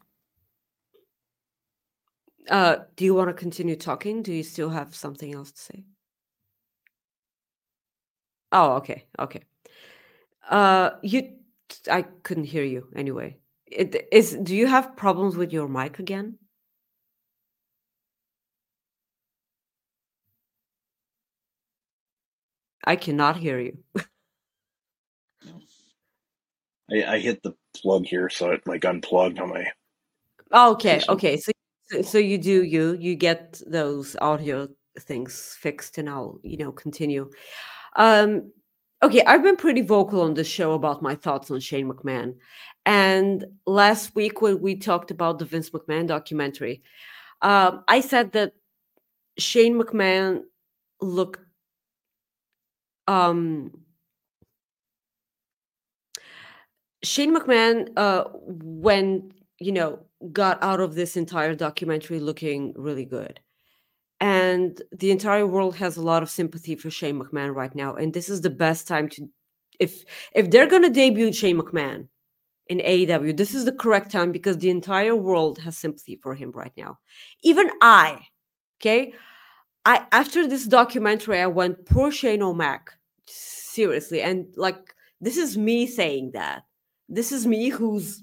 Uh, do you want to continue talking? Do you still have something else to say? Oh, okay, okay. Uh, you, I couldn't hear you anyway. It is. Do you have problems with your mic again? I cannot hear you. I, I hit the plug here, so it like unplugged on my Oh, okay, system. okay. So, so so you do you you get those audio things fixed, and I'll you know continue. Um, okay, I've been pretty vocal on this show about my thoughts on Shane McMahon, and last week when we talked about the Vince McMahon documentary, um, I said that Shane McMahon looked um Shane McMahon uh when you know got out of this entire documentary looking really good. And the entire world has a lot of sympathy for Shane McMahon right now. And this is the best time to if if they're gonna debut Shane McMahon in A E W, this is the correct time because the entire world has sympathy for him right now. Even I, okay? I after this documentary, I went, poor Shane O'Mac. Seriously. And like this is me saying that. This is me who's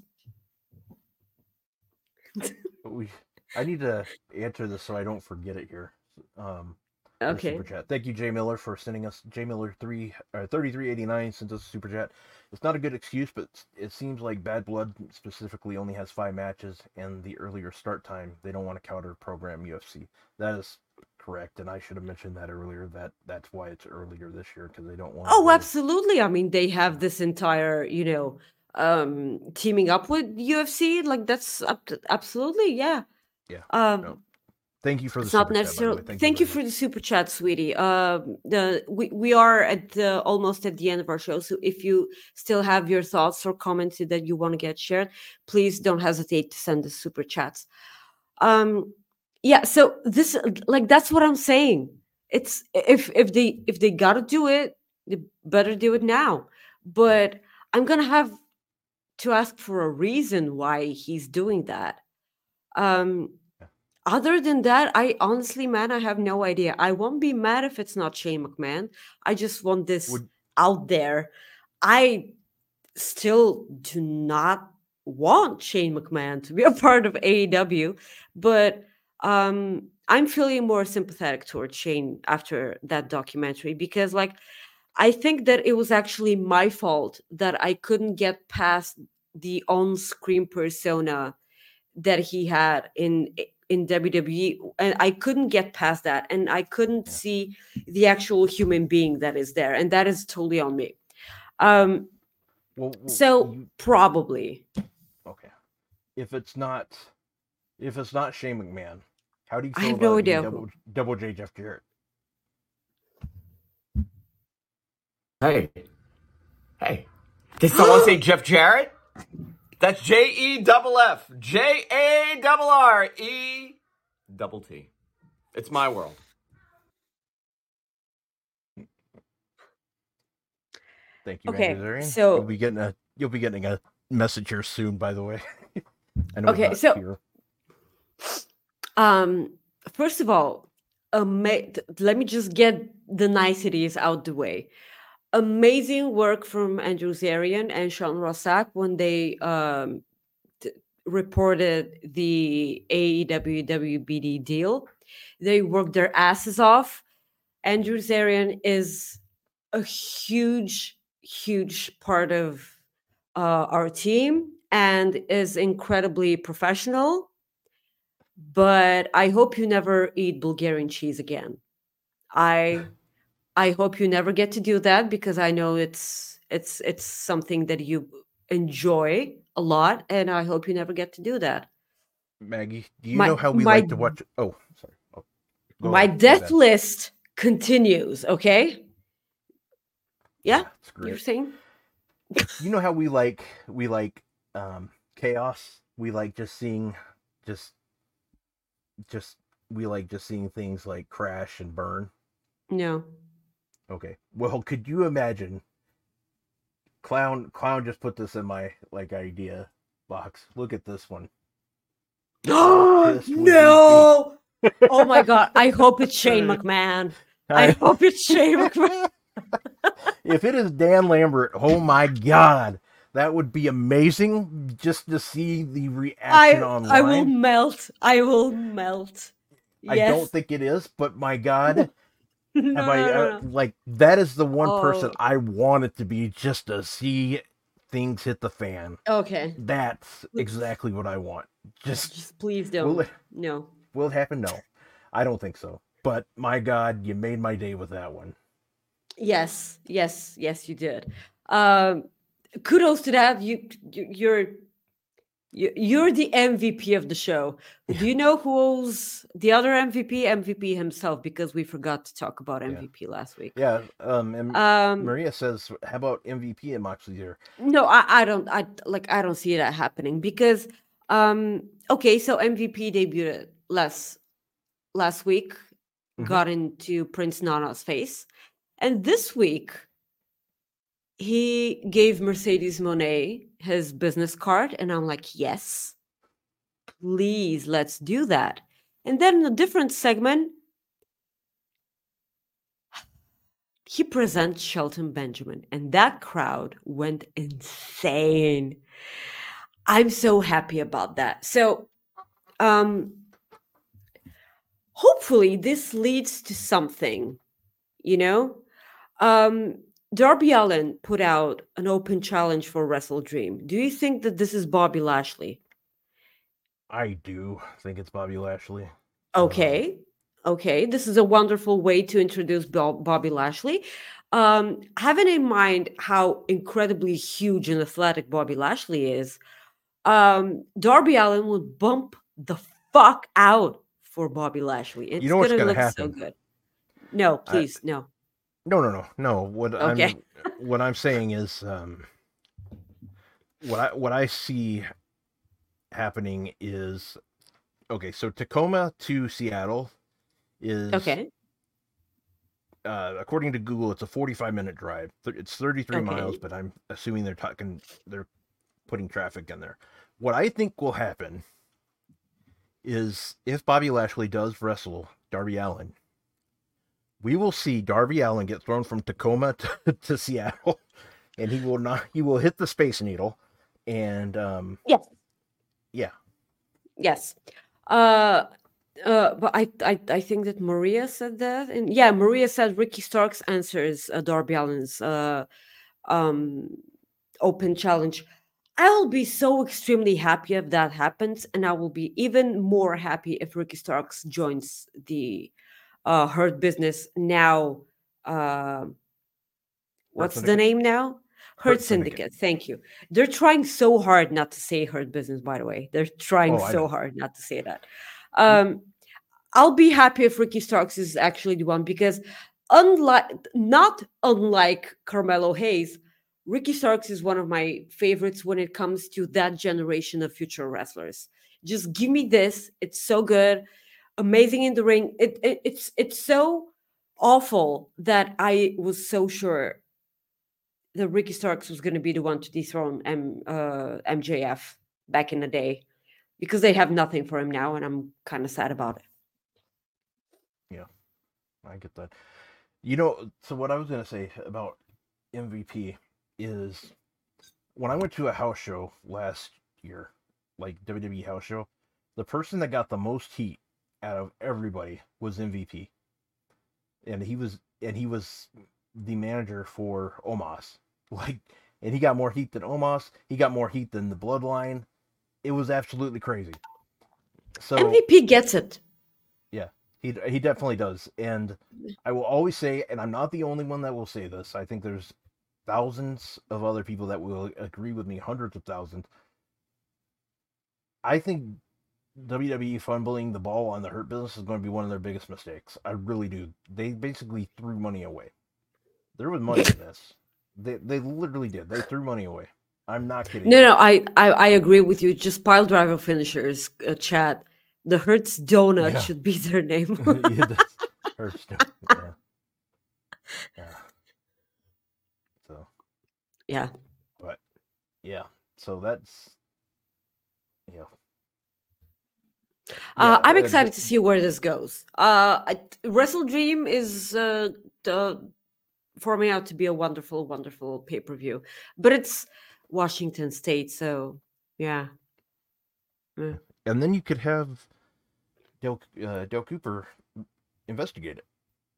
We, I need to answer this so I don't forget it here. Um, for the super okay. chat. Thank you, Jay Miller, for sending us Jay Miller three or thirty three eighty nine sent us a super chat. It's not a good excuse, but it seems like Bad Blood specifically only has five matches and the earlier start time. They don't want to counter program U F C. That is correct, and I should have mentioned that earlier. That that's why it's earlier this year because they don't want to Oh, go. absolutely. I mean, they have this entire, you know, um teaming up with U F C. Like that's up to, absolutely, yeah. Yeah. No. Um Thank you for the it's not super chat, by the way. necessarily Thank you thank you very for much. the super chat, sweetie. Um the we, we are at the almost at the end of our show. So if you still have your thoughts or comments that you want to get shared, please don't hesitate to send the super chats. Um yeah, so this like that's what I'm saying. It's if if they if they gotta do it, they better do it now. But I'm gonna have to ask for a reason why he's doing that. Um Yeah. Other than that, I honestly, man, I have no idea. I won't be mad if it's not Shane McMahon. I just want this Would out there. I still do not want Shane McMahon to be a part of A E W, but um, I'm feeling more sympathetic towards Shane after that documentary because, like, I think that it was actually my fault that I couldn't get past the on-screen persona that he had in in W W E, and I couldn't get past that, and I couldn't Yeah. see the actual human being that is there, and that is totally on me. Um, Well, well, so you, probably. okay. If it's not, if it's not Shane McMahon, how do you I feel have about no it being idea Double, who. Double J Jeff Jarrett? Hey, hey, did someone say Jeff Jarrett? That's J E double F, J A double R E double T. It's my world. Thank you, Okay, Andrew Zarian. so- You'll be getting a you'll be getting a message here soon, by the way. I know Okay, it's so- not here. Um, first of all, ama- let me just get the niceties out the way. Amazing work from Andrew Zarian and Sean Rosak when they um, t- reported the A E W W B D deal. They worked their asses off. Andrew Zarian is a huge, huge part of uh, our team and is incredibly professional. But I hope you never eat Bulgarian cheese again. I I hope you never get to do that because I know it's it's it's something that you enjoy a lot, and I hope you never get to do that. Maggie, do you My- know how we my- like to watch? Oh, sorry. Oh, go My ahead. death bad. list continues, okay? Yeah, it's you're great. saying? You know how we like we like um chaos. We like just seeing, just, just we like just seeing things like crash and burn. No. Okay. Well, could you imagine? Clown, clown just put this in my like idea box. Look at this one. Pissed would we No! Oh my god, I hope it's Shane McMahon. I hope it's Shane McMahon. If it is Dan Lambert, oh my god, that would be amazing just to see the I, reaction online. I will melt. I will melt. I Yes. don't think it is, but my god, no, have I no, no, uh, no. like that is the one person Oh. I want it to be, just to see things hit the fan. Okay. That's exactly what I want. Just Just please don't. will it, No. will it happen? No, I don't think so. But my god, you made my day with that one. Yes, yes, yes, you did. Um, kudos to that. You, you you're you, you're the M V P of the show. Do you know who's the other M V P? M V P himself, because we forgot to talk about M V P last week. Yeah. Um. And Um, Maria says, "How about M V P and Moxley here?" no, I, I don't. I like. I don't see that happening because, um, okay, so M V P debuted last last week, Mhm. got into Prince Nana's face, and this week he gave Mercedes Monet his business card, and I'm like, yes, please, let's do that. And then in a different segment, he presents Shelton Benjamin, and that crowd went insane. I'm so happy about that. So, um, hopefully, this leads to something, you know? Um, Darby Allin put out an open challenge for Wrestle Dream. Do you think that this is Bobby Lashley? I do think it's Bobby Lashley. Okay. Okay. This is a wonderful way to introduce Bob- Bobby Lashley. Um, having in mind how incredibly huge and athletic Bobby Lashley is, um, Darby Allin would bump the fuck out for Bobby Lashley. It's know what's gonna gonna look so happen? good. No, I- please, no. No, no, no, no. What Okay. I'm what I'm saying is, um, what I what I see happening is, okay. So Tacoma to Seattle is Okay. Uh, according to Google, it's a forty-five minute drive. Th- It's thirty-three Okay. miles, but I'm assuming they're talking, they're putting traffic in there. What I think will happen is if Bobby Lashley does wrestle Darby Allin, we will see Darby Allin get thrown from Tacoma to, to Seattle, and he will not. He will hit the Space Needle, and um, Yes. yeah, Yes. Uh Uh, but I, I I think that Maria said that, and yeah, Maria said Ricky Starks answers uh, Darby Allin's uh, um, open challenge. I will be so extremely happy if that happens, and I will be even more happy if Ricky Starks joins the uh, Hurt Business now. Uh, Hurt what's the Syndicate. name now? Hurt Hurt Syndicate. Syndicate. Thank you. They're trying so hard not to say Hurt Business. By the way, they're trying Oh, I so know. hard not to say that. You- Um, I'll be happy if Ricky Starks is actually the one because, unlike not unlike Carmelo Hayes, Ricky Starks is one of my favorites when it comes to that generation of future wrestlers. Just give me this; it's so good, amazing in the ring. It, it it's it's so awful that I was so sure that Ricky Starks was going to be the one to dethrone M, uh, M J F back in the day because they have nothing for him now, and I'm kind of sad about it. Yeah, I get that. You know, so what I was gonna say about M V P is when I went to a house show last year, like W W E house show, the person that got the most heat out of everybody was M V P, and he was and he was the manager for Omos. Like, and he got more heat than Omos. He got more heat than the Bloodline. It was absolutely crazy. So M V P gets it. yeah, he he definitely does. And I will always say, and I'm not the only one that will say this. I think there's thousands of other people that will agree with me, hundreds of thousands. I think W W E fumbling the ball on the Hurt Business is going to be one of their biggest mistakes. I really do. They basically threw money away. There was money in this. They they literally did. They threw money away. I'm not kidding. No, you. no, I, I, I agree with you. Just pile driver finishers, uh, chat. The Hertz Donut Yeah. should be their name. Yeah, that's- hurts too. Yeah. Yeah. So, Yeah. but yeah. So that's yeah. Uh, Yeah, I'm uh, excited th- to see where this goes. Uh, I, Wrestle Dream is uh, the, forming out to be a wonderful, wonderful pay per view, but it's Washington State, so yeah. Yeah. And then you could have Dale uh, Dale Cooper investigate it.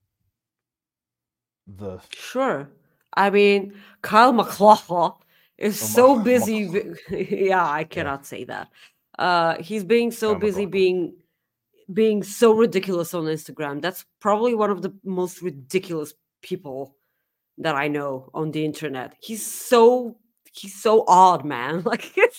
The Sure. I mean, Kyle McLaughlin is Oh, so Mc- busy. vi- yeah, I cannot say that. Uh, he's being so Kyle busy McLaughlin. being being so ridiculous on Instagram. That's probably one of the most ridiculous people that I know on the internet. He's so he's so odd, man. Like it's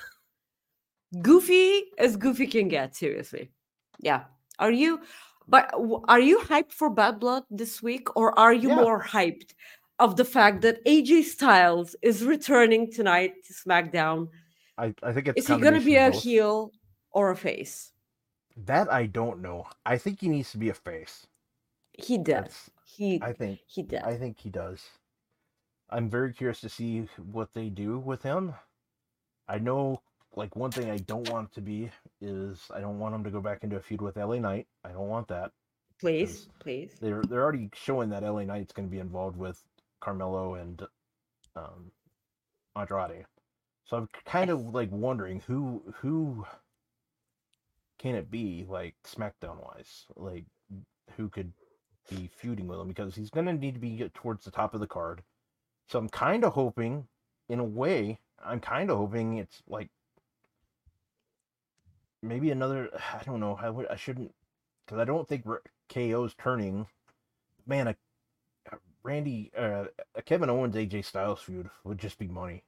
goofy as goofy can get. Seriously, yeah. Are you? But w- are you hyped for Bad Blood this week, or are you Yeah. more hyped of the fact that A J Styles is returning tonight to SmackDown? I, I think it's Is he going to be a combination of both. heel or a face? That I don't know. I think he needs to be a face. He does. That's- He I think he does. I think he does. I'm very curious to see what they do with him. I know, like, one thing I don't want it to be is I don't want him to go back into a feud with L A Knight. I don't want that. Please, please. They're they're already showing that L A Knight's going to be involved with Carmelo and um, Andrade. So I'm kind of like wondering who who can it be, like, SmackDown wise, like who could be feuding with him, because he's going to need to be towards the top of the card. So I'm kind of hoping, in a way, I'm kind of hoping it's like maybe another. I don't know. I, would, I shouldn't, because I don't think K O's turning. Man, a, a Randy, uh, a Kevin Owens A J Styles feud would just be money.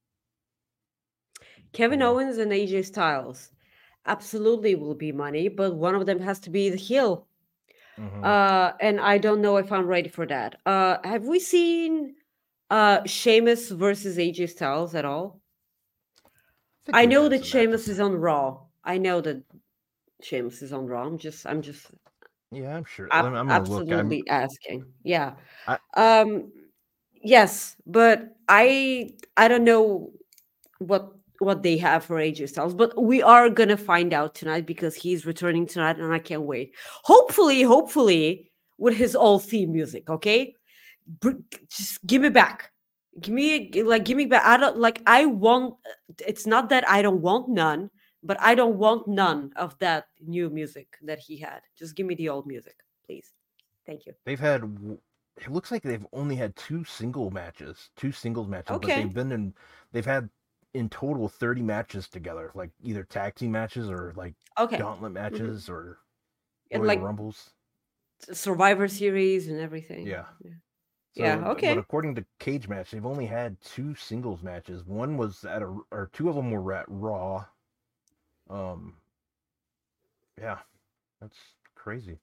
Kevin Yeah. Owens and A J Styles absolutely will be money, but one of them has to be the heel. Mhm. Uh, and I don't know if I'm ready for that. Uh, have we seen uh Sheamus versus A J Styles at all? think I we've know had that some Sheamus matches. is on Raw. I know that Sheamus is on Raw. I'm just, I'm just Yeah, I'm sure. ab- I'm, I'm gonna look. I'm, absolutely asking. Yeah. I- Um. Yes, but I, I don't know what what they have for A J Styles, but we are gonna find out tonight because he's returning tonight, and I can't wait. Hopefully, hopefully, with his old theme music. Okay, Br- just give me back. Give me like, give me back. I don't like. I want. It's not that I don't want none, but I don't want none of that new music that he had. Just give me the old music, please. Thank you. They've had. It looks like they've only had two single matches, two singles matches, but they've Okay. been in. They've had in total thirty matches together, like either tag team matches or like Okay. gauntlet Mhm. matches or And Royal like Rumbles. Survivor Series and everything. Yeah. Yeah. So, Yeah, but okay. according to Cage Match, they've only had two singles matches. One was at a, or two of them were at Raw. Um, yeah, that's crazy.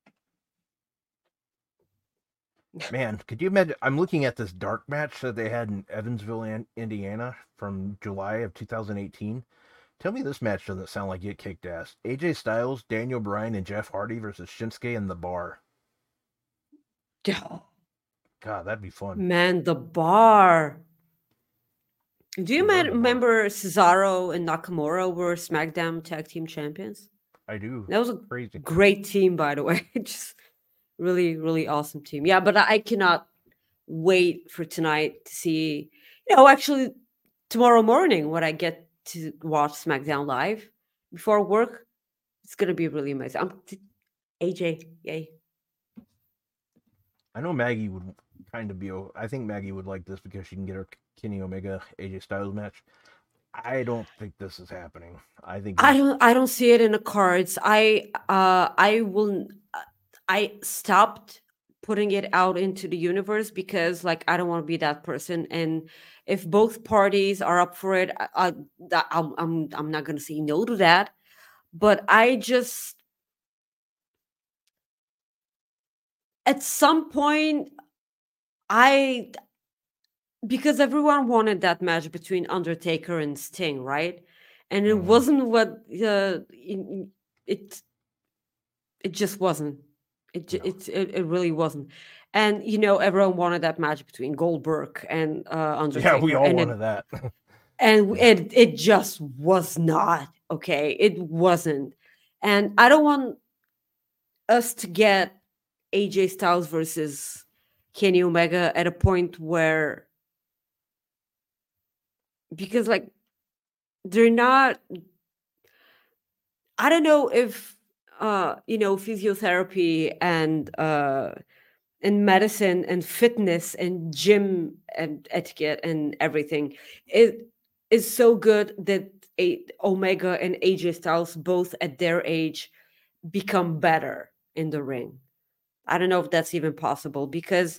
Man, could you imagine? I'm looking at this dark match that they had in Evansville, An- Indiana from July of two thousand eighteen. Tell me this match doesn't sound like it kicked ass. A J Styles, Daniel Bryan, and Jeff Hardy versus Shinsuke and The Bar. Yeah. God, that'd be fun. Man, the bar. Do you I ma- love The Bar. remember Cesaro and Nakamura were SmackDown Tag Team Champions? I do. That was a Crazy. great team, by the way. Just really, really awesome team. Yeah, but I cannot wait for tonight to see. You know, actually, tomorrow morning when I get to watch SmackDown live before work, it's gonna be really amazing. I'm A J, yay! I know Maggie would kind of be. o- I think Maggie would like this because she can get her Kenny Omega A J Styles match. I don't think this is happening. I think I this- don't I don't see it in the cards. I uh I will uh, I stopped putting it out into the universe because like I don't want to be that person, and if both parties are up for it, I, I that I'm I'm I'm not going to say no to that. But I just at some point I because everyone wanted that match between Undertaker and Sting, right? And it Mhm. wasn't what uh, it, it it just wasn't. It, ju- No. it it it really wasn't. And you know, everyone wanted that match between Goldberg and uh, Undertaker. Yeah, we all and wanted it, that. and Yeah. it it just was not okay. It wasn't. And I don't want us to get A J Styles versus Kenny Omega at a point where because like they're not. I don't know if uh you know physiotherapy and uh and medicine and fitness and gym and etiquette and everything it is so good that a Omega and A J Styles both at their age become better in the ring. I don't know if that's even possible because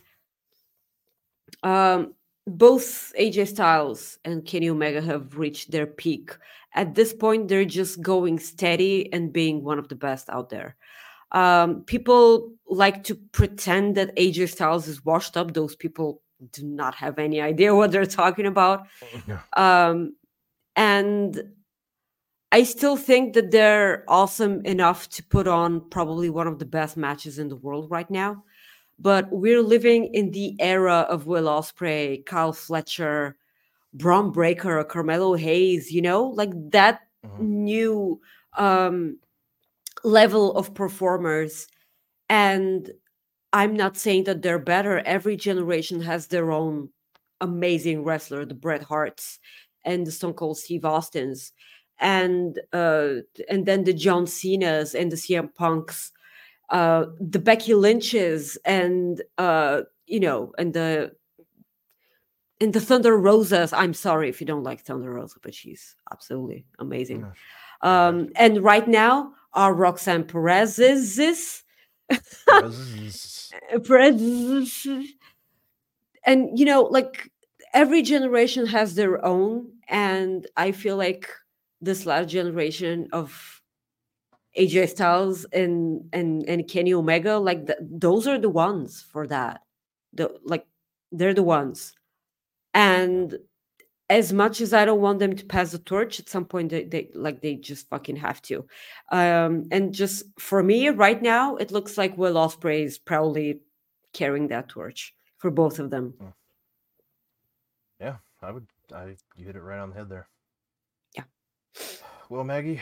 um both A J Styles and Kenny Omega have reached their peak. At this point, they're just going steady and being one of the best out there. Um, people like to pretend that A J Styles is washed up. Those people do not have any idea what they're talking about. Yeah. Um, and I still think that they're awesome enough to put on probably one of the best matches in the world right now. But we're living in the era of Will Ospreay, Kyle Fletcher, Braun Breaker, Carmelo Hayes, you know, like that Mhm. new um, level of performers. And I'm not saying that they're better. Every generation has their own amazing wrestler, the Bret Harts and the Stone Cold Steve Austins, and uh, and then the John Cenas and the C M Punks, uh, the Becky Lynches, and uh, you know, and the and the Thunder Rosas. I'm sorry if you don't like Thunder Rosa, but she's absolutely amazing. No, Um, and right now, our Roxanne Perez's Perez- Perez, and you know, like every generation has their own, and I feel like this last generation of A J Styles and and and Kenny Omega, like th- those are the ones for that. The like they're the ones, and as much as I don't want them to pass the torch, at some point they, they like they just fucking have to. Um, and just for me right now, it looks like Will Ospreay is proudly carrying that torch for both of them. yeah, I would. I you hit it right on the head there. Yeah. Well, Maggie,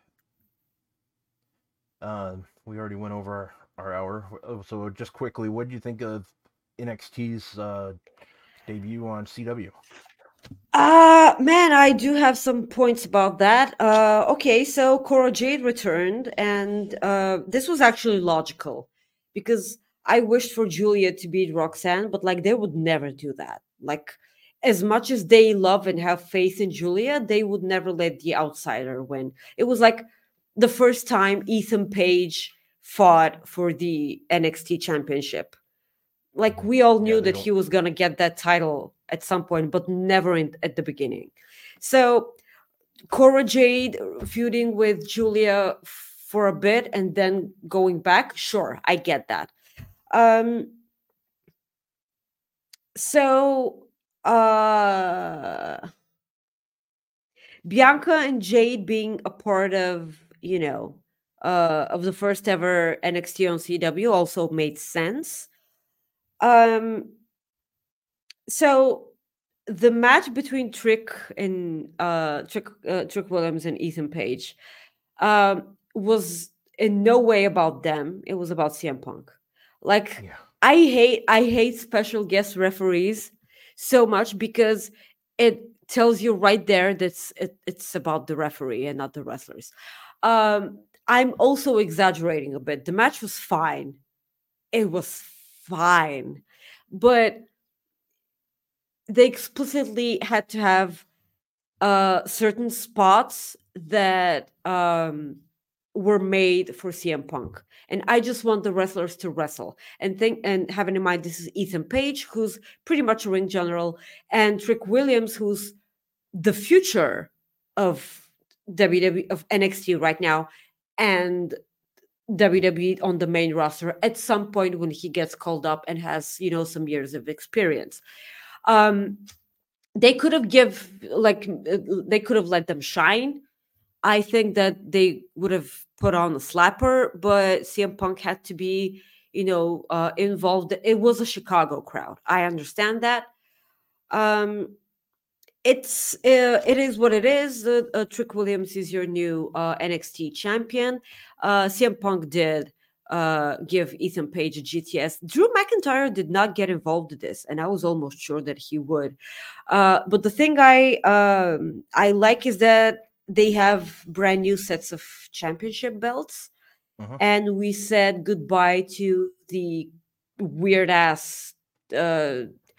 uh, we already went over our, our hour. Uh, So just quickly, what do you think of N X T's uh, debut on C W? Uh man, I do have some points about that. Uh okay, so Cora Jade returned, and uh this was actually logical because I wished for Julia to beat Roxanne, but like they would never do that. Like as much as they love and have faith in Julia, they would never let the outsider win. It was like the first time Ethan Page fought for the N X T championship. Like Mhm. we all Yeah, knew they that don't. he was going to get that title at some point, but never in, at the beginning. So Cora Jade feuding with Julia for a bit and then going back, sure, I get that. Um so uh Bianca and Jade being a part of, you know, uh of the first ever N X T on C W also made sense. Um so the match between Trick and uh Trick uh, Trick Williams and Ethan Page um was in no way about them. It was about C M Punk. Like Yeah. I hate I hate special guest referees so much because it tells you right there that it's, it, it's about the referee and not the wrestlers. Um I'm also exaggerating a bit. The match was fine. It was fine. But they explicitly had to have uh certain spots that um were made for C M Punk. And I just want the wrestlers to wrestle. And think and having in mind this is Ethan Page, who's pretty much a ring general, and Trick Williams, who's the future of W W E of N X T right now, and W W E on the main roster at some point when he gets called up and has, you know, some years of experience. Um they could have give like uh, they could have let them shine. I think that they would have put on a slapper, but C M Punk had to be, you know, uh, involved. It was a Chicago crowd. I understand that. Um, it's uh, it is what it is. Uh, uh, Trick Williams is your new uh, N X T champion. Uh, C M Punk did uh, give Ethan Page a G T S. Drew McIntyre did not get involved in this, and I was almost sure that he would. Uh, but the thing I um, I like is that they have brand new sets of championship belts, Mhm. and we said goodbye to the weird ass uh,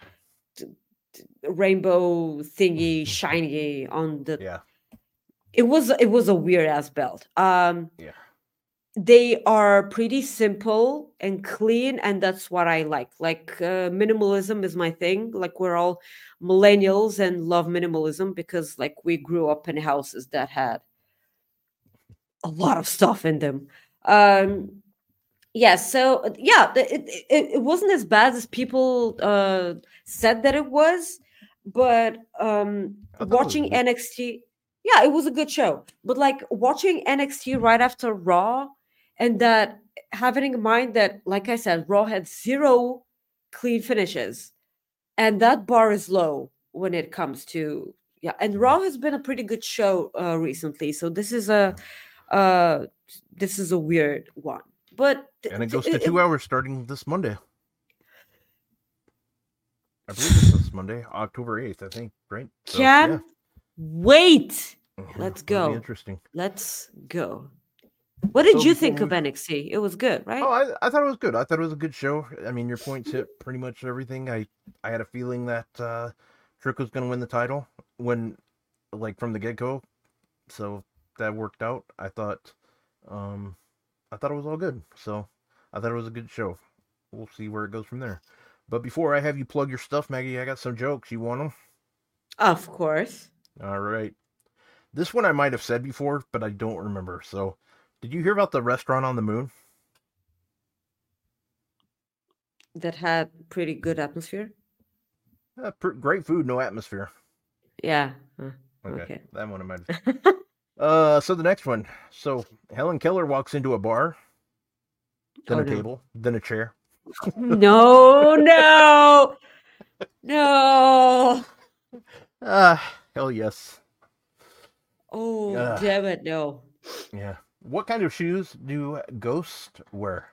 rainbow thingy shiny on the. Yeah. It was it was a weird ass belt. Um, Yeah. they are pretty simple and clean, and that's what I like. Like uh, minimalism is my thing. Like we're all millennials and love minimalism because like we grew up in houses that had a lot of stuff in them. Um yeah, so uh, yeah, the- it, it, it wasn't as bad as people uh said that it was, but um I thought it was watching good. N X T, yeah, it was a good show. But like watching N X T right after Raw, and that having in mind that, like I said, Raw had zero clean finishes, and that bar is low when it comes to, yeah. And Raw has been a pretty good show uh recently, so this is a uh this is a weird one. But th- And it th- goes to it, two it- hours starting this Monday. I believe it's this Monday, October eighth, I think, right? So, yeah. can wait. Yeah, Let's that'll be go. interesting. Let's go. What did So you before think we of N X T? It was good, right? Oh, I, I thought it was good. I thought it was a good show. I mean, your points hit pretty much everything. I I had a feeling that uh, Trick was going to win the title when, like, from the get go. So that worked out. I thought, um, I thought it was all good. So I thought it was a good show. We'll see where it goes from there. But before I have you plug your stuff, Maggie, I got some jokes. You want them? Of course. All right. This one I might have said before, but I don't remember. So, did you hear about the restaurant on the moon? That had pretty good atmosphere. Uh, pr- great food, no atmosphere. Yeah. uh, Okay, Okay. that one I might have. Uh, so the next one. So Helen Keller walks into a bar, then Oh a no. table, then a chair. No, no, no. Ah, hell yes. Oh, Uh, damn it, no. yeah. What kind of shoes do ghosts wear?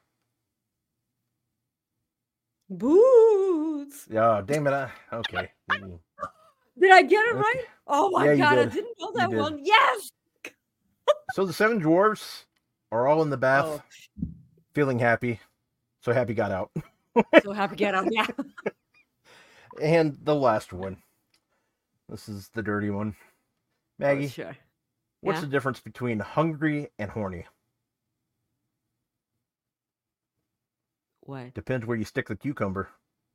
Boots. Yeah, damn it. Uh, okay. Mm. Did I get it Okay. right? Oh my Yeah, you god, I did. didn't know You that did. one. Yes. So the seven dwarfs are all in the bath, Oh, feeling happy. So Happy got out. so happy get out. Yeah. And the last one. This is the dirty one. Maggie, Oh, sure. what's Yeah. the difference between hungry and horny? What? Depends where you stick the cucumber.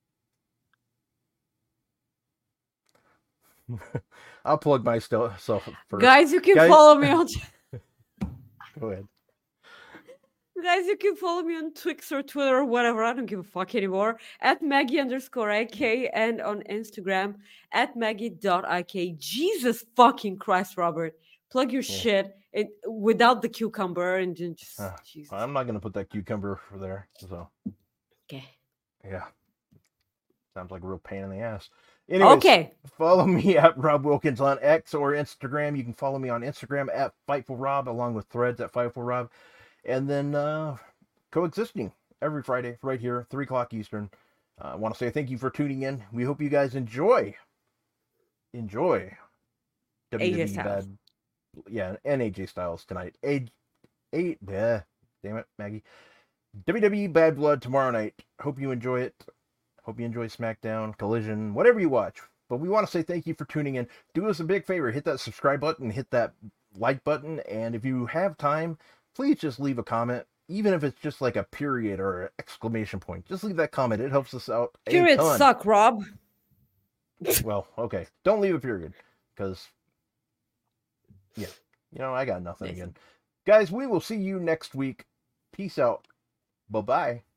I'll plug myself first. Guys, you can Guys- follow me on. Go ahead. Guys, you can follow me on Twix or Twitter or whatever. I don't give a fuck anymore. At Maggie underscore I K and on Instagram at Maggie.ik. Jesus fucking Christ, Robert. Plug your Yeah. shit it, without the cucumber and then just. Uh, Jesus. I'm not gonna put that cucumber for there. So Okay. yeah, sounds like a real pain in the ass. Anyways, Okay. follow me at Rob Wilkins on X or Instagram. You can follow me on Instagram at FightfulRob, along with Threads at FightfulRob, and then uh, coexisting every Friday right here, three o'clock Eastern. Uh, I want to say thank you for tuning in. We hope you guys enjoy, enjoy W W E Styles. Bad, yeah, and A J Styles tonight. Eight, eight, yeah, damn it, Maggie. W W E Bad Blood tomorrow night. Hope you enjoy it. Hope you enjoy SmackDown, Collision, whatever you watch. But we want to say thank you for tuning in. Do us a big favor. Hit that subscribe button. Hit that like button. And if you have time, please just leave a comment. Even if it's just like a period or an exclamation point. Just leave that comment. It helps us out a Periods ton. suck, Rob. Well, okay. Don't leave a period. Because, yeah. You know, I got nothing Nice. again. Guys, we will see you next week. Peace out. Bye-bye.